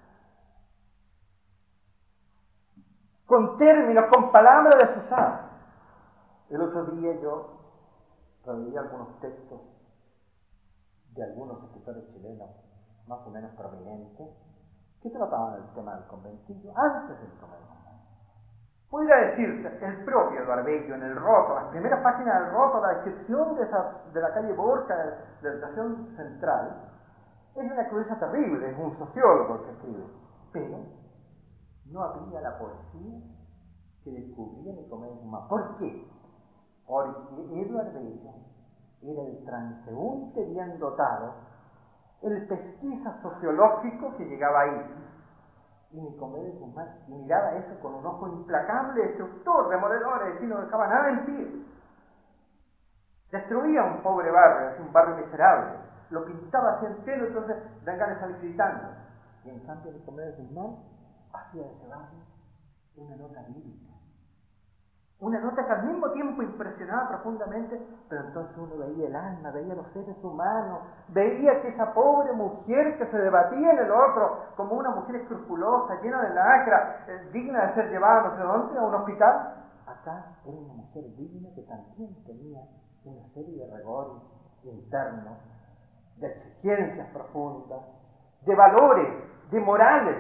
Con términos, con palabras desusadas. El otro día yo reveí algunos textos de algunos escritores chilenos más o menos prominentes que trataban del tema del conventillo antes del conventillo. Pudiera decirse, el propio Eduardo Bello en el Roto, las primeras páginas del Roto, la descripción de la calle Borja, de la estación central, es una crudeza terrible, es un sociólogo el que escribe, pero no había la poesía que descubría Nicomedes Guzmán. ¿Por qué? Porque Eduardo Bello era el transeúnte bien dotado, el pesquisa sociológico que llegaba ahí. Y Nicomedes Guzmán miraba eso con un ojo implacable, destructor, demoledor, es decir, no dejaba nada en pie. Destruía un pobre barrio, un barrio miserable, lo pintaba así entero, entonces dan ganas de salir gritando. Y en cambio Nicomedes Guzmán hacía de ese barrio una nota lírica. Una nota que al mismo tiempo impresionaba profundamente, pero entonces uno veía el alma, veía los seres humanos, veía que esa pobre mujer que se debatía en el otro como una mujer escrupulosa, llena de lacra, digna de ser llevada no sé dónde, a un hospital, acá era una mujer digna que también tenía una serie de rigores internos, de exigencias profundas, de valores, de morales.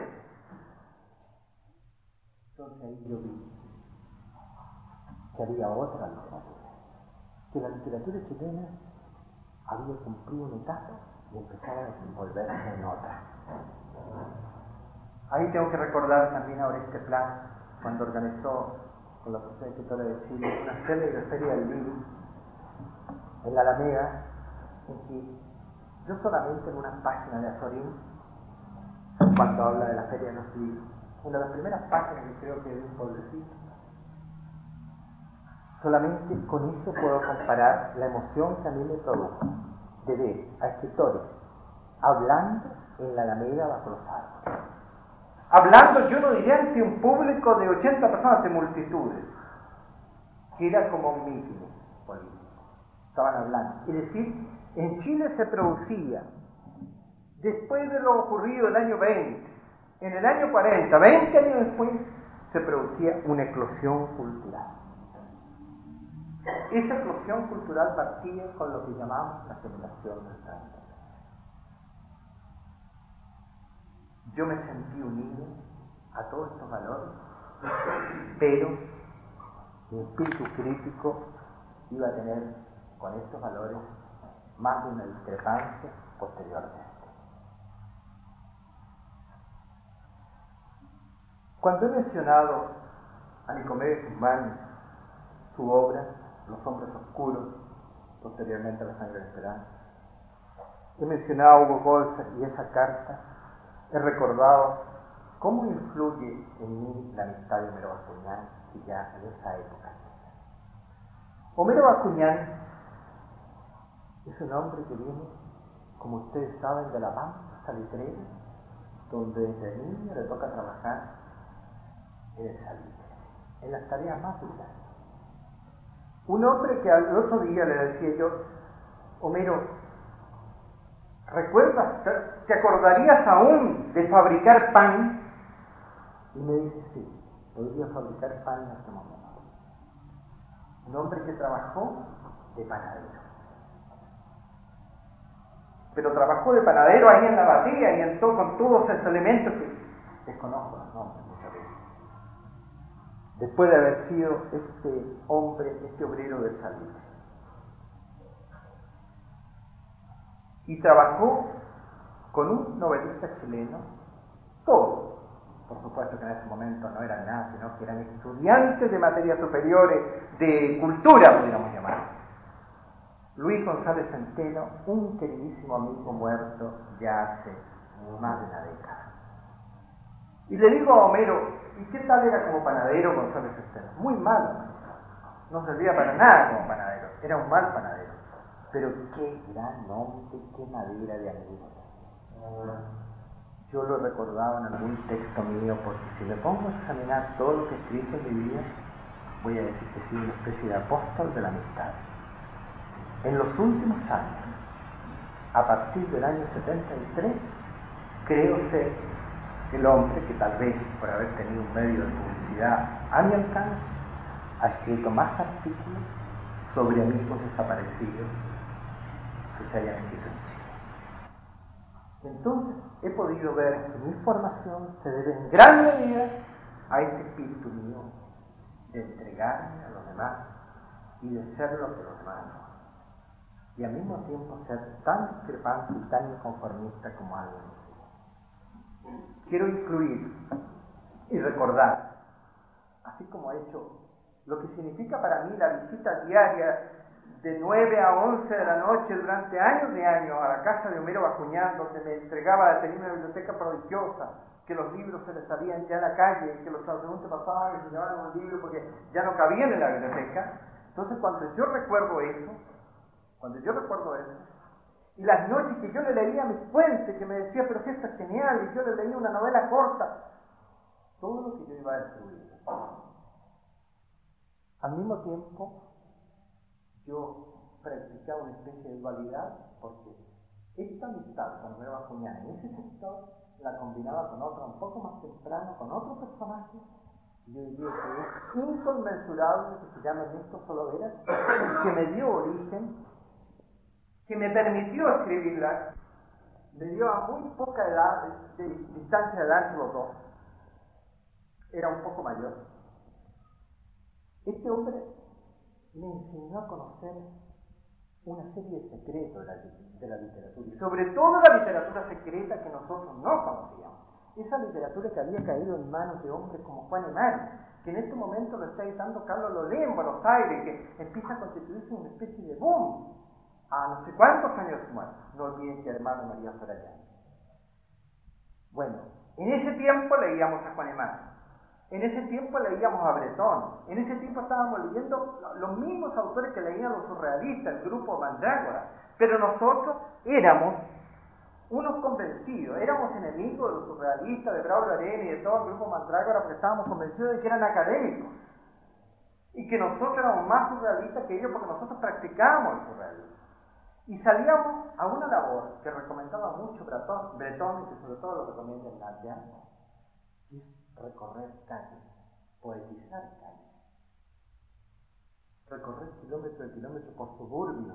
Entonces ahí yo vi que había otra literatura, que la literatura chilena había cumplido una etapa y empezaba a desenvolverse en otra. Ahí tengo que recordar también a Oreste Plas, cuando organizó con la Sociedad de Escritores de Chile una célebre feria del libro en la Alameda, en que yo solamente en una página de Azorín, cuando habla de la feria de los libros, una de las primeras páginas que creo que es de un pueblecito, solamente con eso puedo comparar la emoción que a mí me produjo de ver a escritores hablando en la Alameda bajo los árboles. Hablando, yo no diría ante un público de 80 personas, de multitudes, que era como un mítin político. Estaban hablando. Es decir, en Chile se producía, después de lo ocurrido el año 20, En el año 40, 20 años después, se producía una eclosión cultural. Esa eclosión cultural partía con lo que llamamos la generación del 30. Yo me sentí unido a todos estos valores, pero mi espíritu crítico iba a tener con estos valores más de una discrepancia posteriormente. Cuando he mencionado a Nicomedes Guzmán, su obra, Los hombres oscuros, posteriormente a La sangre de la esperanza, he mencionado a Hugo Bolsa y esa carta, he recordado cómo influye en mí la amistad de Homero Bascuñán, que ya en esa época. Homero Bascuñán es un hombre que viene, como ustedes saben, de la Pampa Salitrera, donde desde niño le toca trabajar en el salitre, en las tareas más duras. Un hombre que al otro día le decía yo, Homero, ¿recuerdas? ¿Te acordarías aún de fabricar pan? Y me dice, sí, podría fabricar pan en este momento. Un hombre que trabajó de panadero. Pero trabajó de panadero ahí en la batía y con todos esos elementos que desconozco los nombres muchas veces. Después de haber sido este hombre, este obrero de salitre. Y trabajó con un novelista chileno, todos, por supuesto que en ese momento no eran nada, sino que eran estudiantes de materias superiores, de cultura, podríamos llamar. Luis González Centeno, un queridísimo amigo muerto ya hace más de una década. Y le digo a Homero, ¿y qué tal era como panadero González Centeno? Muy malo, no servía para nada como panadero, era un mal panadero. Pero qué gran hombre, qué madera de amigo. Yo lo recordaba en algún texto mío, porque si me pongo a examinar todo lo que he escrito en mi vida, voy a decir que he sido una especie de apóstol de la amistad. En los últimos años, a partir del año 73, creo ser el hombre que tal vez por haber tenido un medio de publicidad a mi alcance, ha escrito más artículos sobre amigos desaparecidos que se hayan escrito en Chile. Entonces he podido ver que mi formación se debe en gran medida a este espíritu mío de entregarme a los demás y de ser lo que los demás no. Y al mismo tiempo ser tan discrepante y tan inconformista como alguien así. Quiero incluir y recordar, así como he hecho, lo que significa para mí la visita diaria de 9 a 11 de la noche durante años de años a la casa de Homero Bascuñán, donde me entregaba, tenía una biblioteca prodigiosa, que los libros se les salían ya en la calle, que los transeúntes pasaban y se llevaban un libro porque ya no cabían en la biblioteca. Entonces cuando yo recuerdo eso, y las noches que yo le leía a mis fuentes, que me decía, pero que esto es genial, y yo le leía una novela corta, todo lo que yo iba a destruir. Al mismo tiempo, yo practicaba una especie de dualidad, porque esta amistad con Homero Bascuñán en ese sector la combinaba con otra un poco más temprano, con otro personaje, yo diría que es inconmensurable, que se llama Ernesto Solovera, que me dio origen, que me permitió escribirla, me dio a muy poca edad, de distancia de edad entre los dos, era un poco mayor. Este hombre me enseñó a conocer una serie de secretos de la literatura, y sobre todo la literatura secreta que nosotros no conocíamos. Esa literatura que había caído en manos de hombres como Juan Emari, que en este momento lo está editando Carlos Lolé en Buenos Aires, que empieza a constituirse una especie de boom, a no sé cuántos años más. No olviden que hermano María Soraya. Bueno, en ese tiempo leíamos a Juan Emari, en ese tiempo leíamos a Bretón, en ese tiempo estábamos leyendo los mismos autores que leían los surrealistas, el grupo Mandrágora, pero nosotros éramos unos convencidos, éramos enemigos de los surrealistas, de Braulio Arena y de todo el grupo Mandrágora, porque estábamos convencidos de que eran académicos y que nosotros éramos más surrealistas que ellos porque nosotros practicábamos el surrealismo. Y salíamos a una labor que recomendaba mucho Bretón, y que sobre todo lo recomienda Ignacia, es recorrer calles, poetizar calles, recorrer kilómetro de kilómetro por suburbios.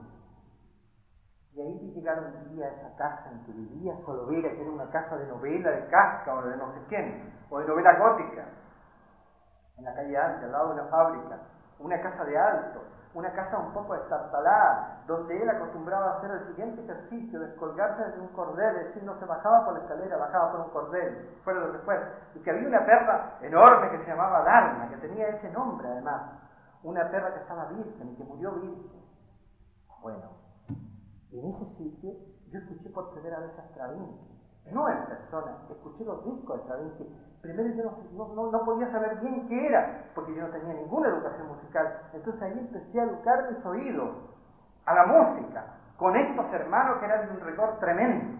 Y ahí vi llegar un día a esa casa en que vivía Solovera, que era una casa de novela de Kafka o de no sé quién, o de novela gótica, en la calle Ancha, al lado de una fábrica, una casa de alto, una casa un poco estartalada, donde él acostumbraba a hacer el siguiente ejercicio, descolgarse desde un cordel, es decir, no se bajaba por la escalera, bajaba por un cordel, fuera lo que fuera, y que había una perra enorme que se llamaba Dharma, que tenía ese nombre además, una perra que estaba virgen y que murió virgen. Bueno, en ese sitio yo escuché por primera vez a Stravinsky, no en persona, escuché los discos de Stravinsky. Primero yo no podía saber bien qué era, porque yo no tenía ninguna educación musical. Entonces ahí empecé a educar mis oídos a la música, con estos hermanos que eran de un rigor tremendo.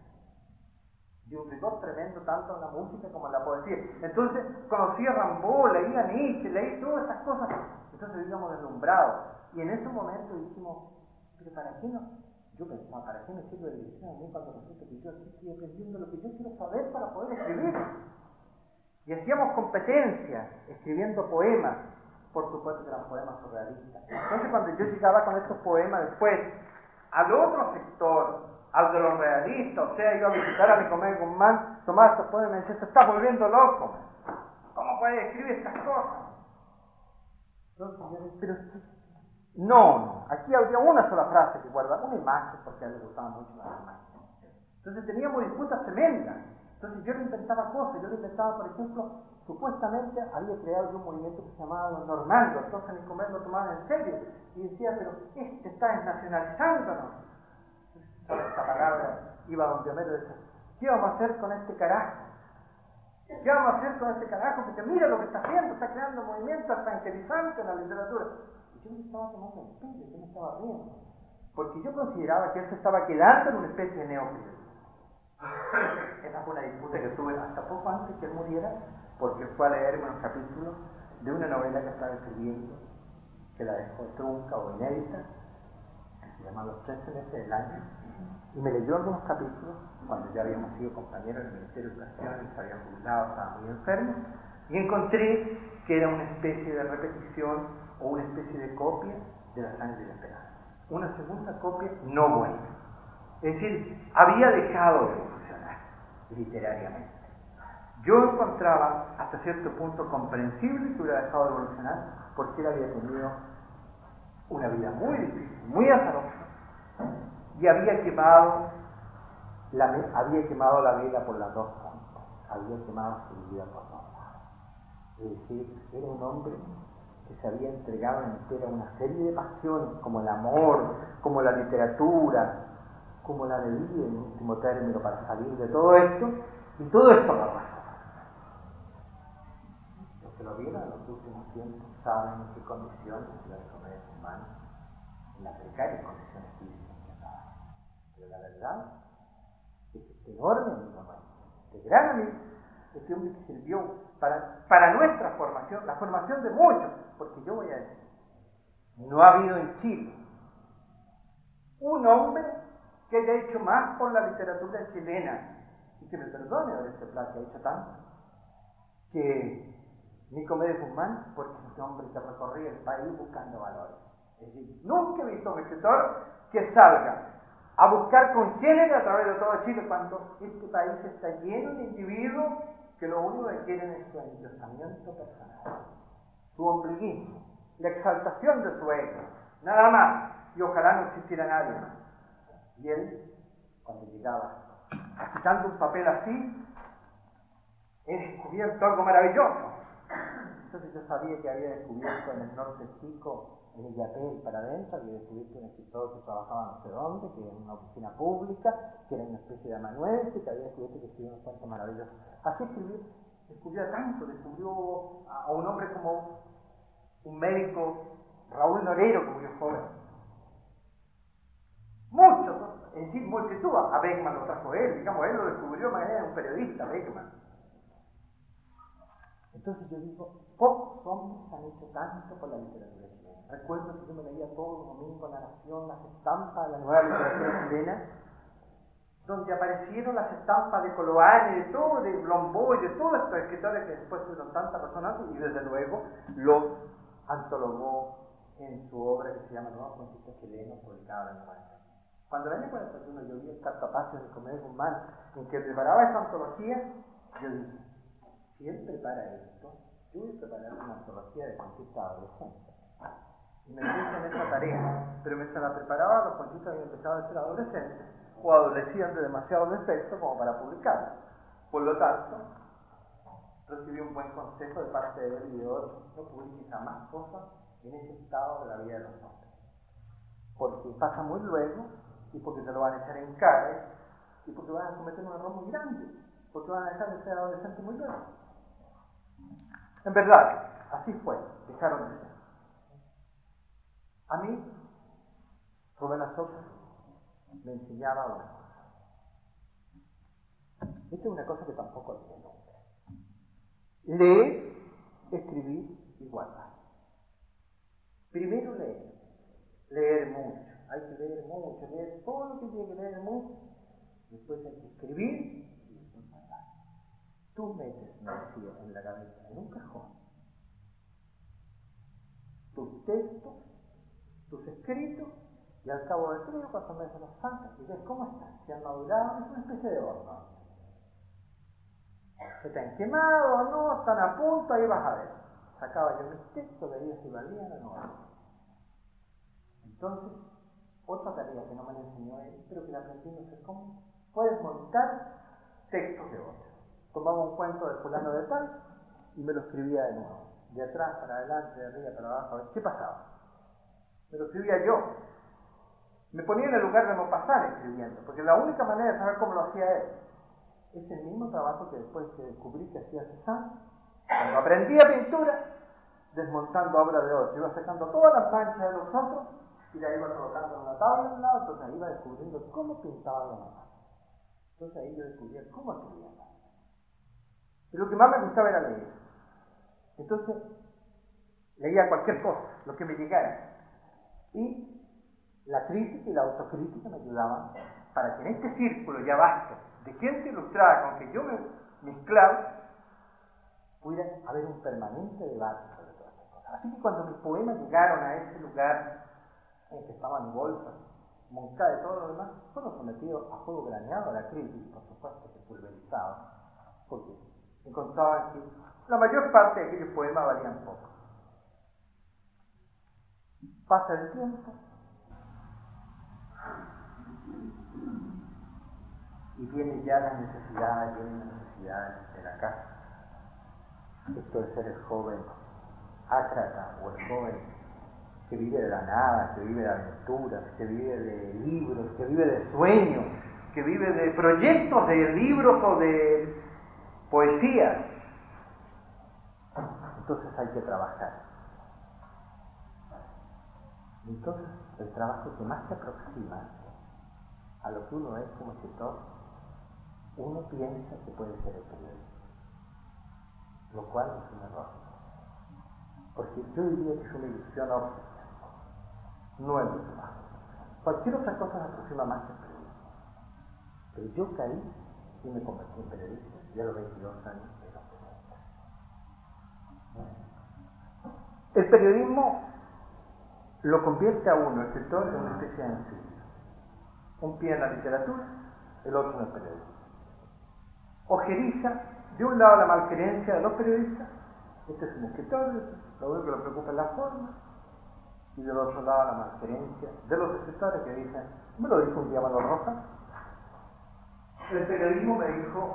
De un rigor tremendo tanto en la música como en la poesía. Entonces conocí a Rimbaud, leí a Nietzsche, leí todas estas cosas. Entonces vivíamos deslumbrados. Y en ese momento dijimos, pero ¿para qué no? Yo pensaba, ¿para qué me sirve el liceo a mí cuando resulta que yo aquí estoy aprendiendo lo que yo quiero saber para poder escribir? Y hacíamos competencias, escribiendo poemas, por supuesto que eran poemas surrealistas. Entonces cuando yo llegaba con estos poemas después, al otro sector, al de los realistas, o sea, iba a visitar a Nicomedes Guzmán, tomaba estos poemas y me decía, te estás volviendo loco, ¿cómo puedes escribir estas cosas? Entonces yo decía, pero no, aquí habría una sola frase que guarda, una imagen, porque a él le gustaban mucho las imágenes. Entonces teníamos disputas tremendas. Entonces yo le inventaba cosas, yo le inventaba, por ejemplo, supuestamente había creado yo un movimiento que se llamaba Los Normandos, entonces Nicomedes lo tomaba en serio, y decía, pero está desnacionalizándonos. Esta palabra iba donde Homero y decía, ¿qué vamos a hacer con este carajo? ¿Qué vamos a hacer con este carajo? Porque mira lo que está haciendo, está creando movimientos tranquilizantes en la literatura. Y yo me estaba tomando en serio, yo me estaba riendo, porque yo consideraba que él se estaba quedando en una especie de neófilo. Esa fue una disputa que tuve hasta poco antes que él muriera, porque fue a leerme unos capítulos de una novela que estaba escribiendo, que la dejó trunca o inédita, que se llama Los 13 meses del año, y me leyó algunos capítulos cuando ya habíamos sido compañeros del Ministerio de Educación, y se había jubilado, estaba muy enfermo, y encontré que era una especie de repetición o una especie de copia de La sangre y la esperanza. Una segunda copia no buena. Es decir, había dejado de funcionar literariamente. Yo encontraba hasta cierto punto comprensible que hubiera dejado de evolucionar porque él había tenido una vida muy difícil, muy azarosa, y había quemado la vela por las dos puntas, había quemado su vida por dos lados. Es decir, era un hombre que se había entregado entera a una serie de pasiones, como el amor, como la literatura, como la bebida en último término, para salir de todo esto, y todo esto lo pasó. Los que lo vieron en los últimos tiempos saben en qué condiciones iba a comer humano, en las precarias condiciones físicas que estaba. Pero la verdad es que este enorme amigo nuestro, este gran amigo, este hombre que sirvió para nuestra formación, la formación de muchos, porque yo voy a decir, no ha habido en Chile un hombre que haya hecho más por la literatura chilena, y que me perdone Orestes Plat, que ha hecho tanto, que Nicomedes Guzmán, porque es un hombre que recorría el país buscando valores. Es decir, nunca he visto un escritor que salga a buscar congéneres a través de todo Chile, cuando este país está lleno de individuos que lo único que quieren es su endiosamiento personal, su ombliguismo, la exaltación de su ego, nada más, y ojalá no existiera nadie más. Y él, cuando llegaba, agitando un papel así, he descubierto algo maravilloso. Entonces yo sabía que había descubierto en el norte chico, en el Yapel para adentro, había descubierto un escritor que trabajaba no sé dónde, que era en una oficina pública, que era una especie de amanuense, que había descubierto que escribía unos cuentos maravillosos. Así descubrió tanto, descubrió a un hombre como un médico, Raúl Norero, que murió joven. Muchos, es decir, multitud. A Beckman lo trajo él, digamos, él lo descubrió, más era un periodista, Beckman. Entonces yo digo, pocos hombres han hecho tanto por la literatura chilena. Recuerdo que yo me leía todos los domingos La Nación, las estampas de la nueva literatura chilena, donde aparecieron las estampas de Coloane, de todo, de Blombo y de todos estos escritores que después tuvieron tanta resonancia y desde luego los antologó en su obra que se llama Nuevos Cuentistas Chilenos, publicada en el año 40. Cuando el año 41 yo vi el cartapacio de Comedia Guzmán en que preparaba esta antología, yo dije, si él prepara esto, yo voy a preparar una antología de cuentistas adolescentes. Y me puse en esa tarea, pero mientras la preparaba, los cuentistas habían empezado a ser adolescentes o adolecían de demasiado defecto como para publicarla. Por lo tanto, recibí un buen consejo de parte de él y de otros: no publiques jamás cosas en ese estado de la vida de los hombres, porque pasa muy luego y porque te lo van a echar en cara y porque van a cometer un error muy grande, porque van a dejar de ser adolescentes muy luego. En verdad, así fue, dejaron de ser. A mí, Rubén Azoka me enseñaba una cosa. Esta es una cosa que tampoco olvidé nunca. Leer, escribir y guardar. Primero leer mucho. Hay que leer mucho, leer todo lo que tiene que leer mucho. Después hay que escribir y después guardar. Tú metes, me decía, en la cabeza, en un cajón, tus textos, tus escritos, y al cabo de 3 o 4 meses los sacas y ves cómo están, si han madurado, es una especie de horno. Se te han quemado o no, están a punto, ahí vas a ver. Sacaba yo mis textos, veía si valían o no valían. Entonces, otra tarea que no me la enseñó él, pero que la aprendí no sé cómo, fue desmontar textos de otros. Tomaba un cuento de fulano de tal y me lo escribía de nuevo, de atrás para adelante, de arriba para abajo, a ver qué pasaba. Me lo escribía yo. Me ponía en el lugar de Maupassant escribiendo, porque la única manera de saber cómo lo hacía él es el mismo trabajo que después que descubrí que hacía Cézanne. Cuando aprendía pintura, desmontando obras de otros, iba sacando todas las manchas de los otros y la iba colocando en una tabla a un lado, entonces ahí iba descubriendo cómo pintaban los demás. Entonces ahí yo descubría cómo escribían. Pero lo que más me gustaba era leer. Entonces leía cualquier cosa, lo que me llegara. Y la crítica y la autocrítica me ayudaban para que en este círculo ya vasto de gente ilustrada con que yo me mezclaba, pudiera haber un permanente debate sobre todas estas cosas. Así que cuando mis poemas llegaron a ese lugar en que estaban bolsas, Moncada y todo lo demás, fueron sometidos a fuego graneado a la crítica, por supuesto que pulverizaban, porque encontraban que la mayor parte de aquellos poemas valían poco. Pasa el tiempo y vienen ya las necesidades de la casa. Esto de ser el joven ácrata o el joven que vive de la nada, que vive de aventuras, que vive de libros, que vive de sueños, que vive de proyectos de libros o de poesía. Entonces hay que trabajar. Entonces, el trabajo que más se aproxima a lo que uno es como escritor, uno piensa que puede ser el periodismo, lo cual es un error. Porque yo diría que es una ilusión óptica, no es mi trabajo. Cualquier otra cosa se aproxima más que el periodismo. Pero yo caí y me convertí en periodista, y a los 22 años era periodista. El periodismo lo convierte a uno, el escritor, en una especie de enciclo. Un pie en la literatura, el otro en el periodismo. Ojeriza, de un lado, la malquerencia de los periodistas, este es un escritor, lo único que le preocupa es la forma, y del otro lado, la malquerencia de los escritores que dicen, me lo dijo un día Manuel Rojas, el periodismo me dijo,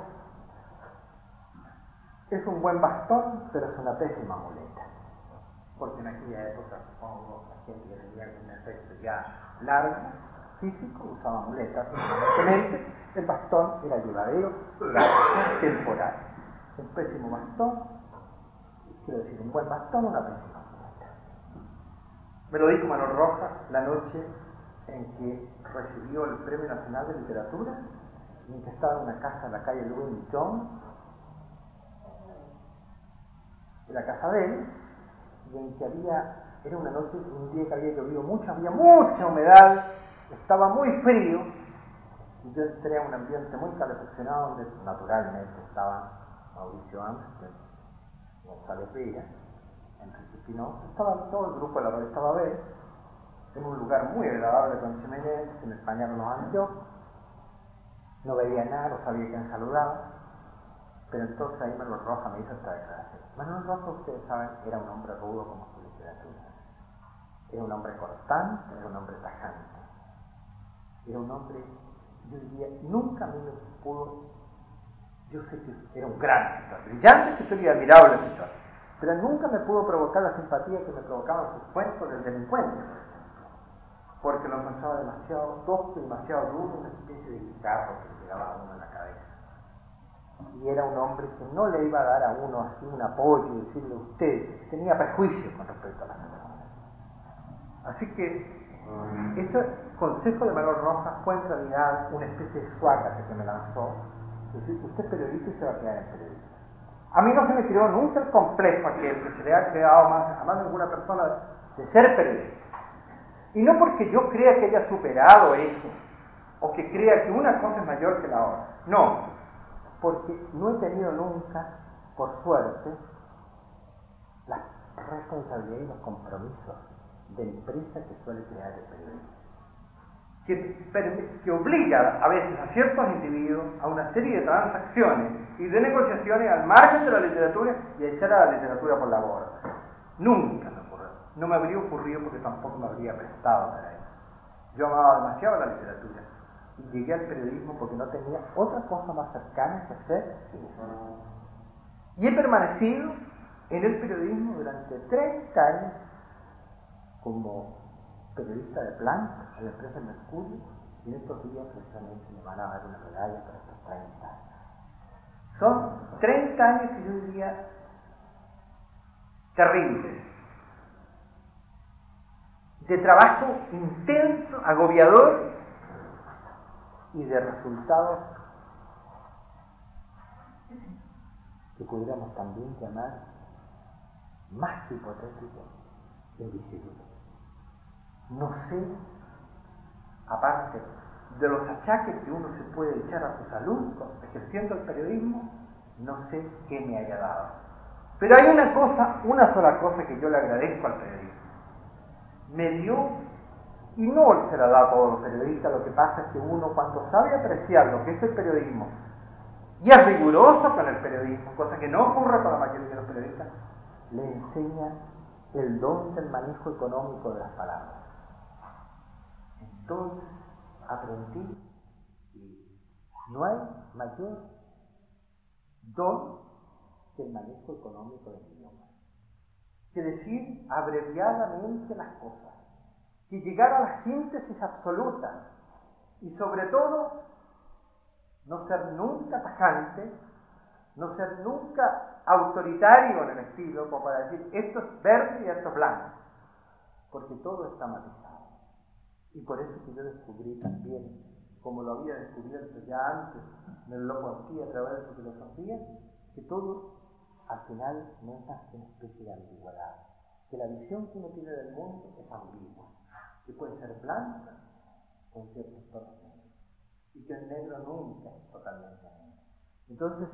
es un buen bastón, pero es una pésima muleta. Porque en aquella época, supongo, la gente que tenía algún efecto ya largo, físico, usaba muletas. Evidentemente, el bastón era llevadero, largo, temporal. Un pésimo bastón, quiero decir, un buen bastón, una pésima muleta. Me lo dijo Manuel Rojas la noche en que recibió el Premio Nacional de Literatura, y en que estaba en una casa en la calle Louis Vuitton, en la casa de él, y en que era una noche, un día que había llovido mucho, había mucha humedad, estaba muy frío, Y yo entré a un ambiente muy calefaccionado donde naturalmente estaban Mauricio Amster, González Vera, Enrique Espinosa, estaba todo el grupo de la revista Babel, en un lugar muy agradable con chimenea, se me empañaron los anteojos, no veía nada, no sabía quién saludaba, pero entonces ahí Manuel Rojas me hizo esta declaración. Manuel Rojas, ustedes saben, era un hombre rudo como su literatura, era un hombre cortante, era un hombre tajante, era un hombre, yo diría, nunca a mí me pudo, yo sé que era un gran escritor, brillante escritor y admirable escritor, pero nunca me pudo provocar la simpatía que me provocaban sus cuentos del delincuente, porque lo encontraba demasiado tosco, demasiado duro, una especie de guitarro que le pegaba a uno en la cabeza. Y era un hombre que no le iba a dar a uno así un apoyo y decirle a usted, tenía prejuicios con respecto a las personas. Así que ese consejo de Manuel Rojas fue en realidad una especie de suácate que me lanzó. Es decir, usted es periodista y se va a quedar en periodista. A mí no se me creó nunca el complejo aquel que se le ha creado a más de ninguna persona de ser periodista. Y no porque yo crea que haya superado eso, o que crea que una cosa es mayor que la otra. No, porque no he tenido nunca, por suerte, la responsabilidad y los compromisos de empresa que suele crear el periodismo. Que obliga a veces a ciertos individuos a una serie de transacciones y de negociaciones al margen de la literatura y a echar a la literatura por la borda. Nunca me ocurrió. No me habría ocurrido porque tampoco me habría prestado para eso. Yo amaba demasiado la literatura y llegué al periodismo porque no tenía otra cosa más cercana que hacer que eso. Y he permanecido en el periodismo durante 30 años como periodista de planta en la empresa Mercurio, y en estos días precisamente me van a dar una medalla para estos 30 años. Son 30 años que yo diría terribles, de trabajo intenso, agobiador y de resultados que pudiéramos también llamar más que hipotéticos, invisibles. No sé, aparte de los achaques que uno se puede echar a su salud ejerciendo el periodismo, no sé qué me haya dado. Pero hay una sola cosa que yo le agradezco al periodismo. Me dio, y no se la da a todos los periodistas, lo que pasa es que uno cuando sabe apreciar lo que es el periodismo y es riguroso con el periodismo, cosa que no ocurre con la mayoría de los periodistas, le enseña el don del manejo económico de las palabras. Entonces aprendí que no hay mayor don que el manejo económico del idioma, que decir abreviadamente las cosas, que llegar a la síntesis absoluta y sobre todo no ser nunca tajante, no ser nunca autoritario en el estilo, como para decir esto es verde y esto es blanco, porque todo está matizado. Y por eso que yo descubrí también, como lo había descubierto ya antes, me lo conocí a través de su filosofía, que todo al final no es más que una especie de ambigüedad, que la visión que uno tiene del mundo es ambigua, que puede ser blanca con ciertos tonos negros, y que el negro nunca es totalmente negro. Entonces,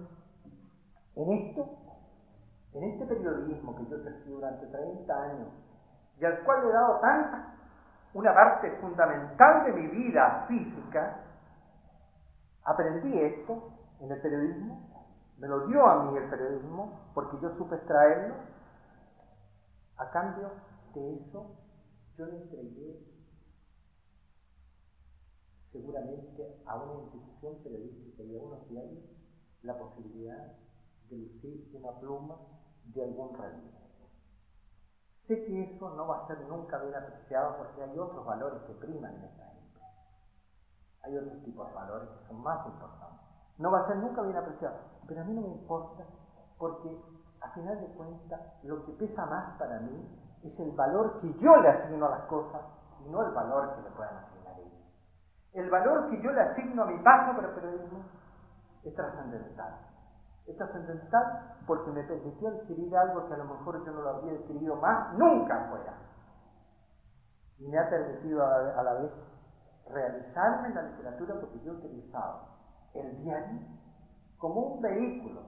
en este periodismo que yo ejercí durante 30 años, y al cual le he dado una parte fundamental de mi vida física, aprendí esto en el periodismo, me lo dio a mí el periodismo, porque yo supe extraerlo. A cambio de eso, yo le entregué seguramente a una institución periodística y a unos diarios la posibilidad de lucir una pluma de algún rendimiento. Sé que eso no va a ser nunca bien apreciado porque hay otros valores que priman en esta gente. Hay otros tipos de valores que son más importantes. No va a ser nunca bien apreciado, pero a mí no me importa porque a final de cuentas lo que pesa más para mí es el valor que yo le asigno a las cosas y no el valor que le puedan asignar ellos. El valor que yo le asigno a mi paso por el periodismo es trascendental. Es trascendental porque me permitió adquirir algo que a lo mejor yo no lo habría adquirido más nunca afuera. Y me ha permitido a la vez realizarme en la literatura porque yo he utilizado el diario como un vehículo,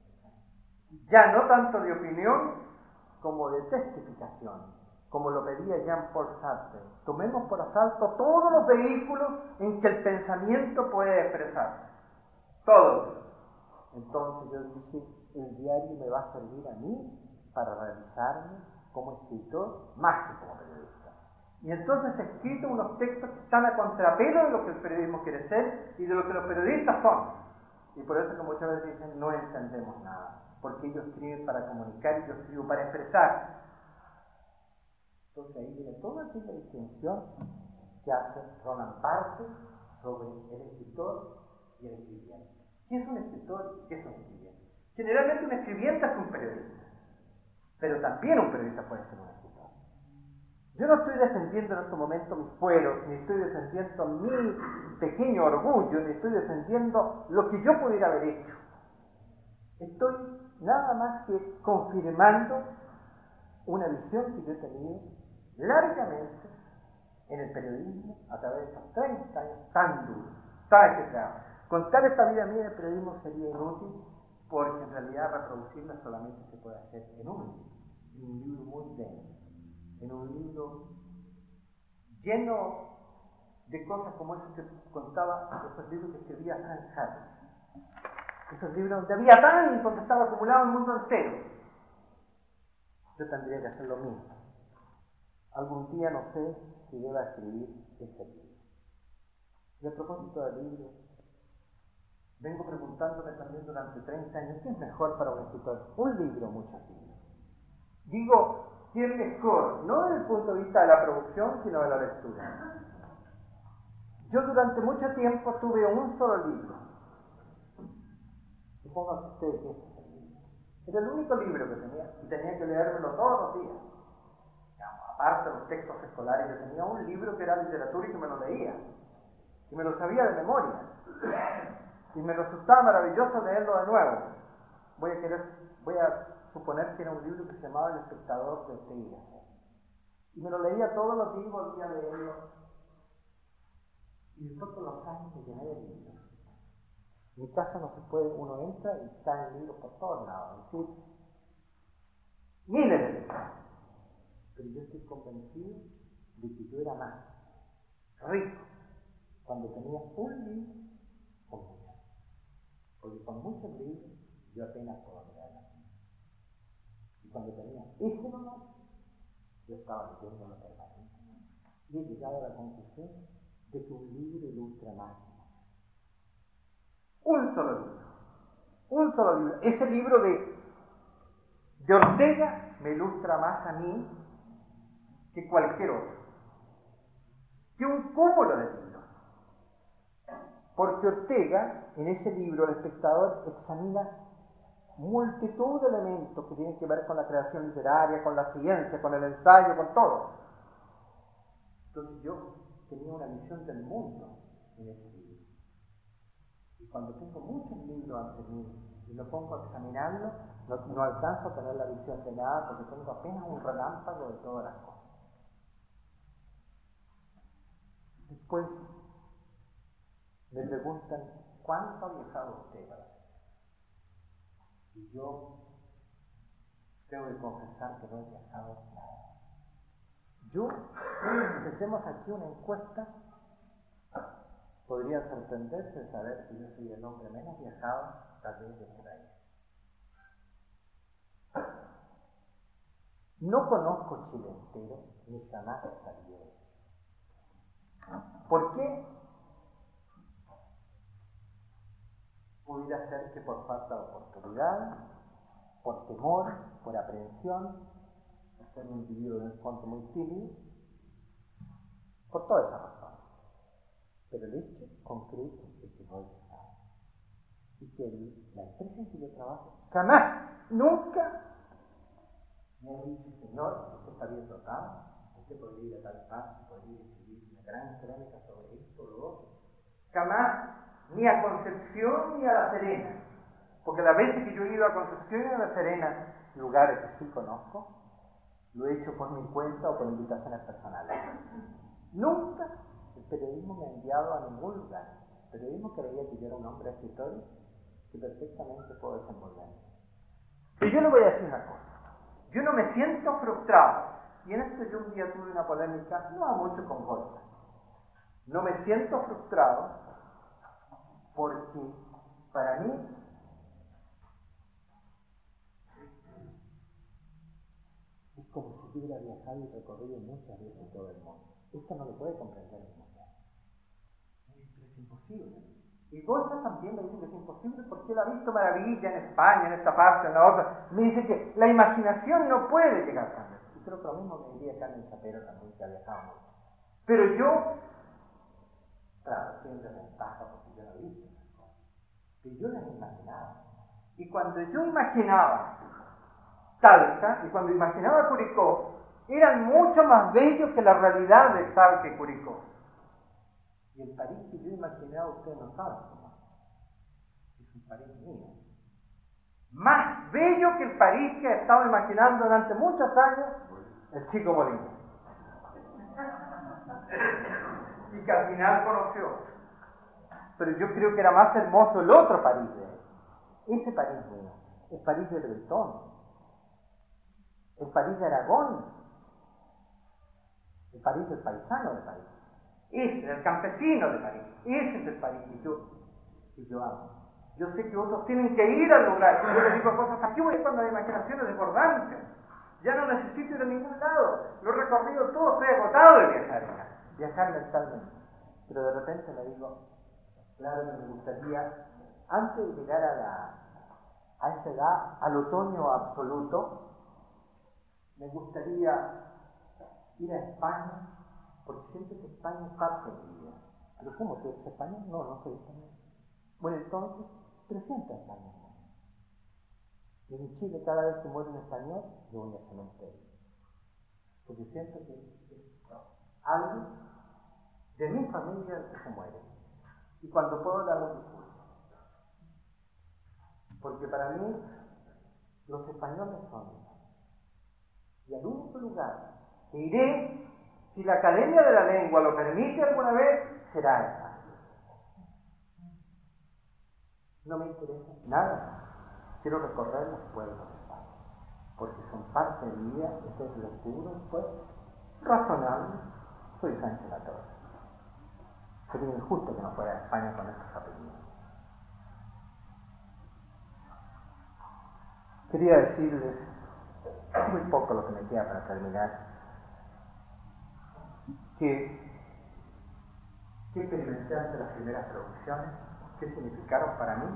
ya no tanto de opinión como de testificación, como lo pedía Jean-Paul Sartre. Tomemos por asalto todos los vehículos en que el pensamiento puede expresarse, todos. Entonces yo dije, el diario me va a servir a mí para realizarme como escritor más que como periodista. Y entonces he escrito unos textos que están a contrapelo de lo que el periodismo quiere ser y de lo que los periodistas son. Y por eso que muchas veces dicen, no entendemos nada, porque ellos escriben para comunicar y yo escribo para expresar. Entonces ahí viene toda aquella distinción que hace Roland Barthes sobre el escritor y el escribiente. ¿Qué es un escritor y qué es un escribiente? Generalmente un escribiente es un periodista, pero también un periodista puede ser un escritor. Yo no estoy defendiendo en este momento mis fueros, ni estoy defendiendo mi pequeño orgullo, ni estoy defendiendo lo que yo pudiera haber hecho. Estoy nada más que confirmando una visión que yo he tenido largamente en el periodismo a través de estos 30 años tan duros, tan ajetreados. Contar esta vida mía de periodismo sería inútil porque en realidad reproducirla solamente se puede hacer en un libro muy denso, en un libro lleno de cosas como esos que contaba, esos libros que escribía Frank Harris, esos libros donde había tanto, donde estaba acumulado el mundo entero. Yo tendría que hacer lo mismo. Algún día no sé si deba escribir este libro. Y a propósito del libro, vengo preguntándome también durante 30 años, ¿qué es mejor para un escritor? Un libro o muchos libros. Digo, ¿qué es mejor? No desde el punto de vista de la producción, sino de la lectura. Yo durante mucho tiempo tuve un solo libro. Supongo que ustedes que este es el libro. Era el único libro que tenía, y tenía que leérmelo todos los días. Aparte de los textos escolares, yo tenía un libro que era literatura y que me lo leía. Y me lo sabía de memoria. Y me resultaba maravilloso leerlo de nuevo. Voy a suponer que era un libro que se llamaba El espectador de Ortega. Y me lo leía todos los días, volvía a leerlo. Y después con los años me llené de libros. En mi casa no se puede, uno entra y caen libros por todos lados. Es decir, miles de libros. Pero yo estoy convencido de que yo era más rico cuando tenía un libro con muchos. Porque con muchos libros yo apenas puedo mirar la vida. Y cuando tenía ese nomás, yo estaba leyéndolo permanentemente. Y he llegado a la conclusión de que un libro ilustra más. Un solo libro. Un solo libro. Ese libro de Ortega me ilustra más a mí que cualquier otro. Que un cúmulo de libros. Porque Ortega, en ese libro, el espectador examina multitud de elementos que tienen que ver con la creación literaria, con la ciencia, con el ensayo, con todo. Entonces yo tenía una visión del mundo en ese libro. Y cuando tengo muchos libros ante mí y me pongo a examinarlos, no alcanzo a tener la visión de nada porque tengo apenas un relámpago de todas las cosas. Después me preguntan, ¿cuánto ha viajado usted? Y yo tengo que confesar que no he viajado nada. Yo, empecemos aquí una encuesta, podría sorprenderse de saber que yo soy el hombre menos viajado tal vez de este país. No conozco Chile entero, ni jamás salí de Chile. ¿Por qué? Pudiera ser que por falta de oportunidad, por temor, por aprehensión, por ser un individuo de un fondo muy tímido, por todas esas razones. Pero el hecho concreto es que no he viajado. Y que la empresa en que yo trabajo jamás, nunca me ha dicho, señor, usted está bien dotado, usted podría ir a tal parte, podría escribir una gran crónica sobre esto o lo otro. Jamás, ni a Concepción ni a La Serena. Porque las veces que yo he ido a Concepción y a La Serena, lugares que sí conozco, lo he hecho por mi cuenta o por invitaciones personales. Nunca El periodismo me ha enviado a ningún lugar. El periodismo creía que yo era un hombre escritor que perfectamente puedo desenvolverme. Pero yo le voy a decir una cosa. Yo no me siento frustrado. Y en esto yo un día tuve una polémica, no mucho con Golsa. No me siento frustrado porque para mí es como si yo hubiera viajado y recorrido muchas veces todo el mundo. Esto no lo puede comprender mi mujer. Es imposible. Y Golsa también me dice que es imposible porque él ha visto maravilla en España, en esta parte, en la otra. Me dice que la imaginación no puede llegar tan lejos. Y creo que lo mismo me diría Carmen Chapero también, que ha viajado mucho. Pero yo, claro, estoy en desventaja porque yo no he visto esas cosas. Pero yo las imaginaba. Y cuando yo imaginaba Talca, y cuando imaginaba Curicó, eran mucho más bellos que la realidad de Talca y Curicó. Y el París que yo imaginaba, ustedes no saben cómo es un París mío. Más bello que el París que he estado imaginando durante muchos años el chico Molina. Y que al final conoció. Pero yo creo que era más hermoso el otro París de él. Ese París mío, el París de Bretón, el París de Aragón, el París del paisano de París. Ese, el campesino de París. Ese es el París que yo amo. Yo sé que otros tienen que ir al lugar. Yo les digo cosas, aquí voy cuando la imaginación es desbordante. Ya no necesito ir a ningún lado. Lo he recorrido todo, estoy agotado de viajar. Viajar mentalmente. Pero de repente me digo, claro que me gustaría, antes de llegar a esa edad, al otoño absoluto, me gustaría ir a España, porque siento que España es parte de mi vida. ¿Pero cómo? ¿Tú eres español? No, no soy español. Bueno, entonces, presenta España. Y en Chile, cada vez que muere un español, yo voy al cementerio. Porque siento que es algo de mi familia que se muere. Y cuando puedo dar un discurso. Porque para mí, los españoles son. Y al único lugar que iré, si la Academia de la Lengua lo permite alguna vez, será esa. No me interesa nada. Quiero recorrer los pueblos de España, porque son parte de mi vida. Esto es lo puro, pues, razonable. Soy Sánchez Latorre. Sería injusto que no fuera a España con estos apellidos. Quería decirles, muy poco lo que me queda para terminar, que experimenté ante las primeras producciones, qué significaron para mí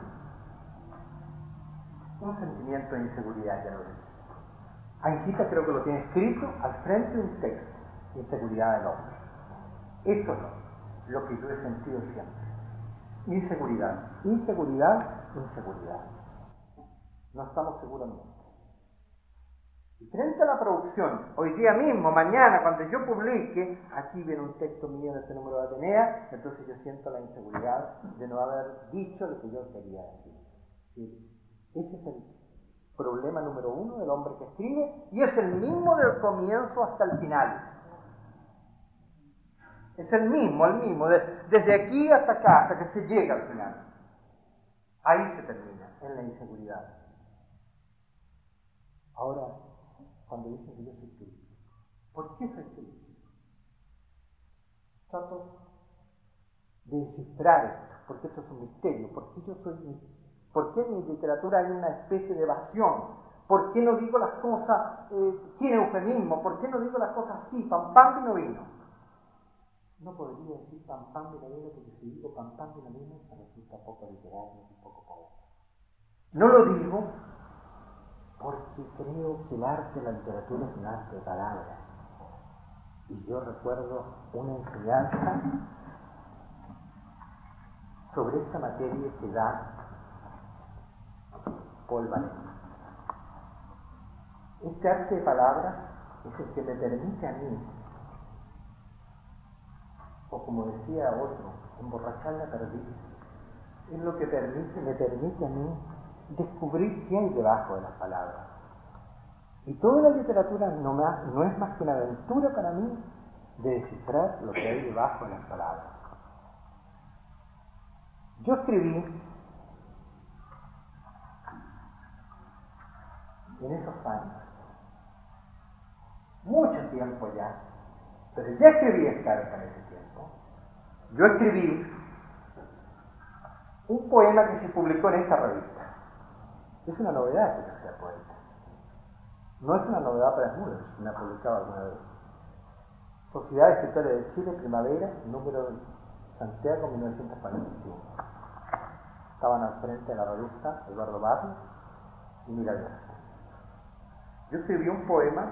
un sentimiento de inseguridad, ya lo dije. Anquita creo que lo tiene escrito al frente de un texto, inseguridad del hombre. Eso es lo que yo he sentido siempre. Inseguridad, inseguridad, inseguridad. No estamos seguros nunca. Y frente a la producción, hoy día mismo, mañana, cuando yo publique, aquí viene un texto mío de este número de Atenea, entonces yo siento la inseguridad de no haber dicho lo que yo quería decir. ¿Sí? Ese es el problema número uno del hombre que escribe, y es el mismo del comienzo hasta el final. Es el mismo, desde aquí hasta acá, hasta que se llega al final. Ahí se termina, en la inseguridad. Ahora, cuando dicen que yo soy crítico, ¿por qué soy crítico? Trato de descifrar esto, porque esto es un misterio. ¿Por qué en mi literatura hay una especie de evasión? ¿Por qué no digo las cosas sin eufemismo? ¿Por qué no digo las cosas así, pam pam vino vino? No podría decir pam pam vino vino, porque si digo pam pam vino vino, me resulta poco literario y poco poeta. No lo digo porque creo que el arte de la literatura es un arte de palabras. Y yo recuerdo una enseñanza sobre esta materia que da Paul Valéry. Este arte de palabras es el que me permite a mí, o como decía otro, emborrachar la perdiz. Es lo que me permite a mí descubrir qué hay debajo de las palabras. Y toda la literatura no es más que una aventura para mí de descifrar lo que hay debajo de las palabras. Yo escribí en esos años, mucho tiempo ya, pero ya escribí Escarpa en ese tiempo. Yo escribí un poema que se publicó en esta revista. Es una novedad que yo sea poeta. No es una novedad para Müller, me ha publicado alguna vez. Sociedad de Escritores de Chile, Primavera, número de Santiago, 1945. Estaban al frente de la revista Eduardo Barrios y Miralles. Yo escribí un poema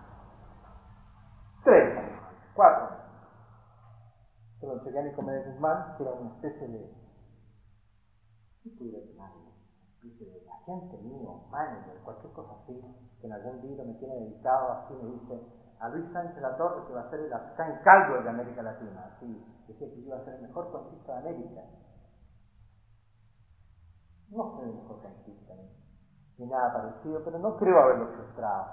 3 años, 4 años. Se lo entregué a Nicomedes Guzmán, que era una especie de... ¿qué pudiera llamarlo? Una especie de agente mío, manager, cualquier cosa así, que en algún libro me tiene dedicado, así me dice, a Luis Sánchez Latorre, que va a ser el Afgán Caldwell de América Latina, así, decía que iba a ser el mejor cuentista de América. No soy el mejor cuentista, ni nada parecido, pero no creo haberlo frustrado.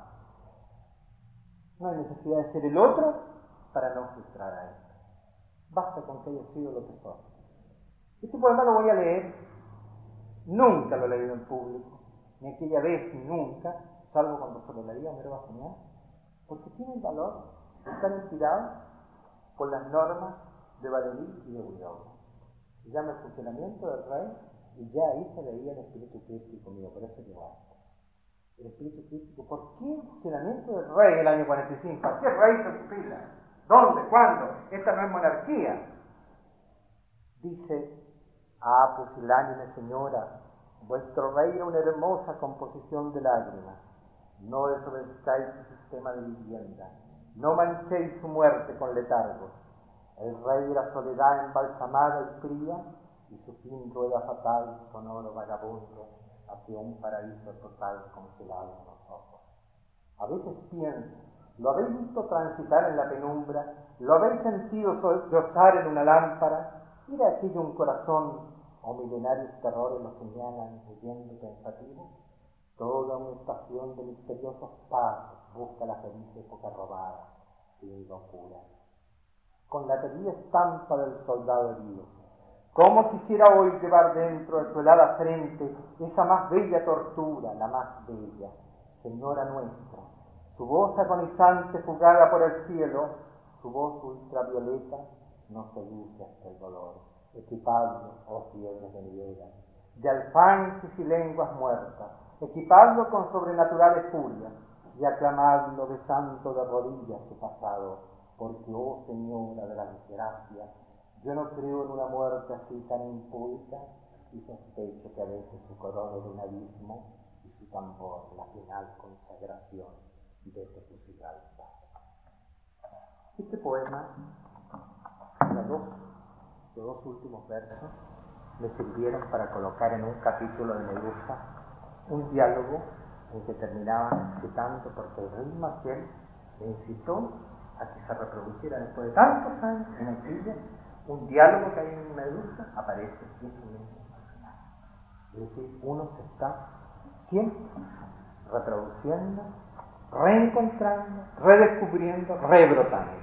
No hay necesidad de ser el otro para no frustrar a él. Basta con que haya sido lo que soy. Este poema lo voy a leer. Nunca lo he leído en público, ni aquella vez, ni nunca, salvo cuando se lo leía a Homero Bascuñán, porque tiene el valor de estar inspirado por las normas de Valéry y de Huidobro. Se llama El funcionamiento del rey, y ya ahí se veía el espíritu crítico mío, por eso llegó hasta. El espíritu crítico, ¿por qué el funcionamiento del rey el año 45? ¿A qué rey se fila? ¿Dónde? ¿Cuándo? Esta no es monarquía. Dice, pusilánime señora, vuestro rey era una hermosa composición de lágrimas. No desobedezcáis su sistema de vivienda, no manchéis su muerte con letargos. El rey era soledad embalsamada y fría, y su fin rueda fatal, sonoro vagabundo, hacia un paraíso total congelado en los ojos. A veces pienso, ¿lo habéis visto transitar en la penumbra? ¿Lo habéis sentido gozar en una lámpara? ¿Era aquello un corazón o milenarios terrores lo señalan huyendo pensativo? Toda una estación de misteriosos pasos busca la feliz época robada, sin locura. Con la terrible estampa del soldado herido, ¿cómo quisiera hoy llevar dentro de su helada frente esa más bella tortura, la más bella, Señora nuestra, su voz agonizante fugada por el cielo, su voz ultravioleta nos seduce hasta el dolor. Equipadlo, oh fiebres de niebla, de alfanjes y lenguas muertas, equipadlo con sobrenaturales furias y aclamadlo besando de rodillas su pasado, porque, oh Señora de la desgracia, yo no creo en una muerte así tan impúdica y sospecho que a veces su corona de un abismo y su tambor la final consagración de Tegucigalpa. Este poema, los dos últimos versos, me sirvieron para colocar en un capítulo de Medusa un diálogo en que terminaba citando, porque el rey Maquiel me incitó a que se reproduciera después de tantos años en aquella, un diálogo que hay en Medusa, aparece eso mismo. Es decir, uno se está siempre reproduciendo, reencontrando, redescubriendo, rebrotando.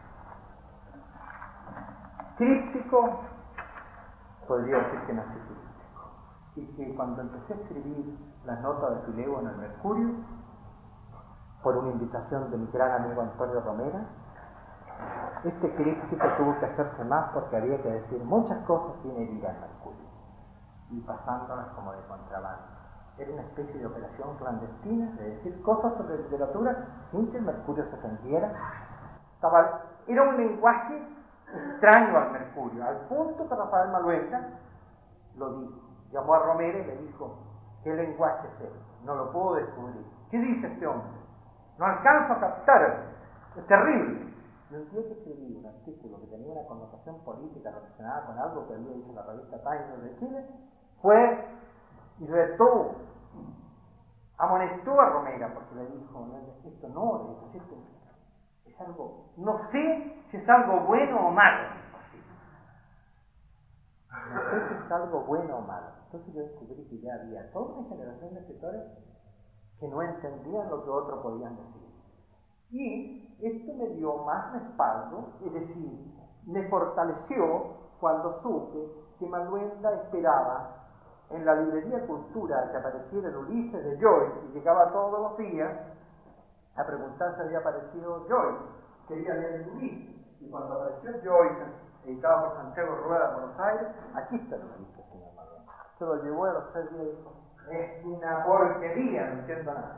Críptico, podría decir que nací críptico. Y que cuando empecé a escribir las notas de Fileo en el Mercurio, por una invitación de mi gran amigo Antonio Romera, este críptico tuvo que hacerse más porque había que decir muchas cosas sin herir al Mercurio y pasándolas como de contrabando. Era una especie de operación clandestina de decir cosas sobre literatura sin que el Mercurio se ofendiera. Era un lenguaje extraño al Mercurio, al punto que Rafael Malueta lo dijo. Llamó a Romero y le dijo, ¿qué lenguaje es ese? No lo puedo descubrir. ¿Qué dice este hombre? No alcanzo a captar. Es terrible. Y un día que escribí un artículo que tenía una connotación política relacionada con algo que había dicho la revista Times de Chile, fue y retó, amonestó a Romera porque le dijo, esto no, esto es algo, no sé si es algo bueno o malo. No sé si es algo bueno o malo. Entonces yo descubrí que ya había toda una generación de escritores que no entendían lo que otros podían decir. Y esto me dio más respaldo, es decir, me fortaleció cuando supe que Maluenda esperaba en la librería Cultura que apareciera el Ulises de Joyce y llegaba todos los días a preguntar si había aparecido Joyce. Quería leer el Ulises. Y cuando apareció Joyce, editado por Santiago Rueda de Buenos Aires, aquí está el Ulises, señor Maluenda. Se lo llevó a los 3 días y dijo, es una porquería, no entiendo nada.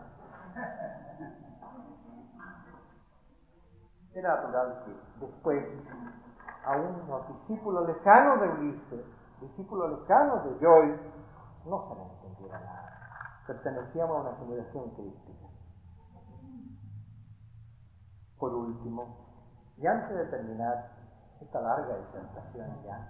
Era natural que después a unos discípulos lejanos de Ulises, discípulos lejanos de Joyce, no se le entendiera nada. Pertenecíamos a una generación crítica. Por último, y antes de terminar esta larga disertación ya,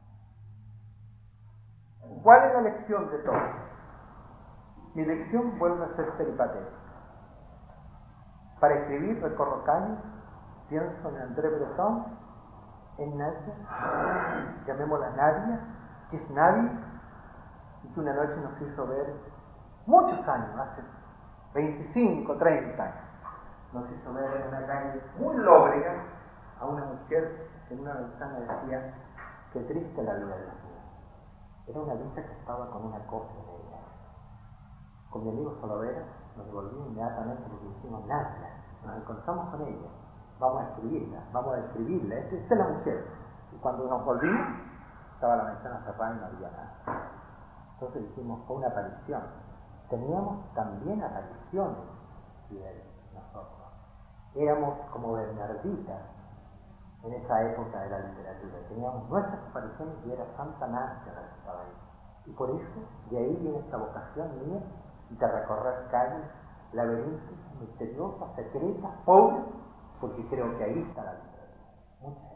¿cuál es la lección de todo? Mi lección vuelve a ser peripatética. Para escribir recorro calles, pienso en André Breton, en Nadia, llamémosla Nadia, que es nadie, y que una noche nos hizo ver, muchos años, hace 25, 30 años, nos hizo ver en una calle muy lóbrega a una mujer que en una ventana decía, qué triste la vida de la vida. Era una vista que estaba con una copia de ella. Con mi amigo Solovera nos devolvimos inmediatamente lo que dijimos, Nadia, nos encontramos con ella, vamos a escribirla, vamos a describirla, esta es la mujer. Y cuando nos volvimos, estaba la ventana cerrada y no había nada. Entonces dijimos, fue una aparición. Teníamos también apariciones de nosotros. Éramos como Bernarditas en esa época de la literatura. Teníamos nuestras apariciones y era Santa Nadia la que estaba ahí. Y por eso, de ahí viene esta vocación mía de recorrer calles, laberintos, misteriosas, secretas, pobres, porque creo que ahí está la literatura. Muchas gracias.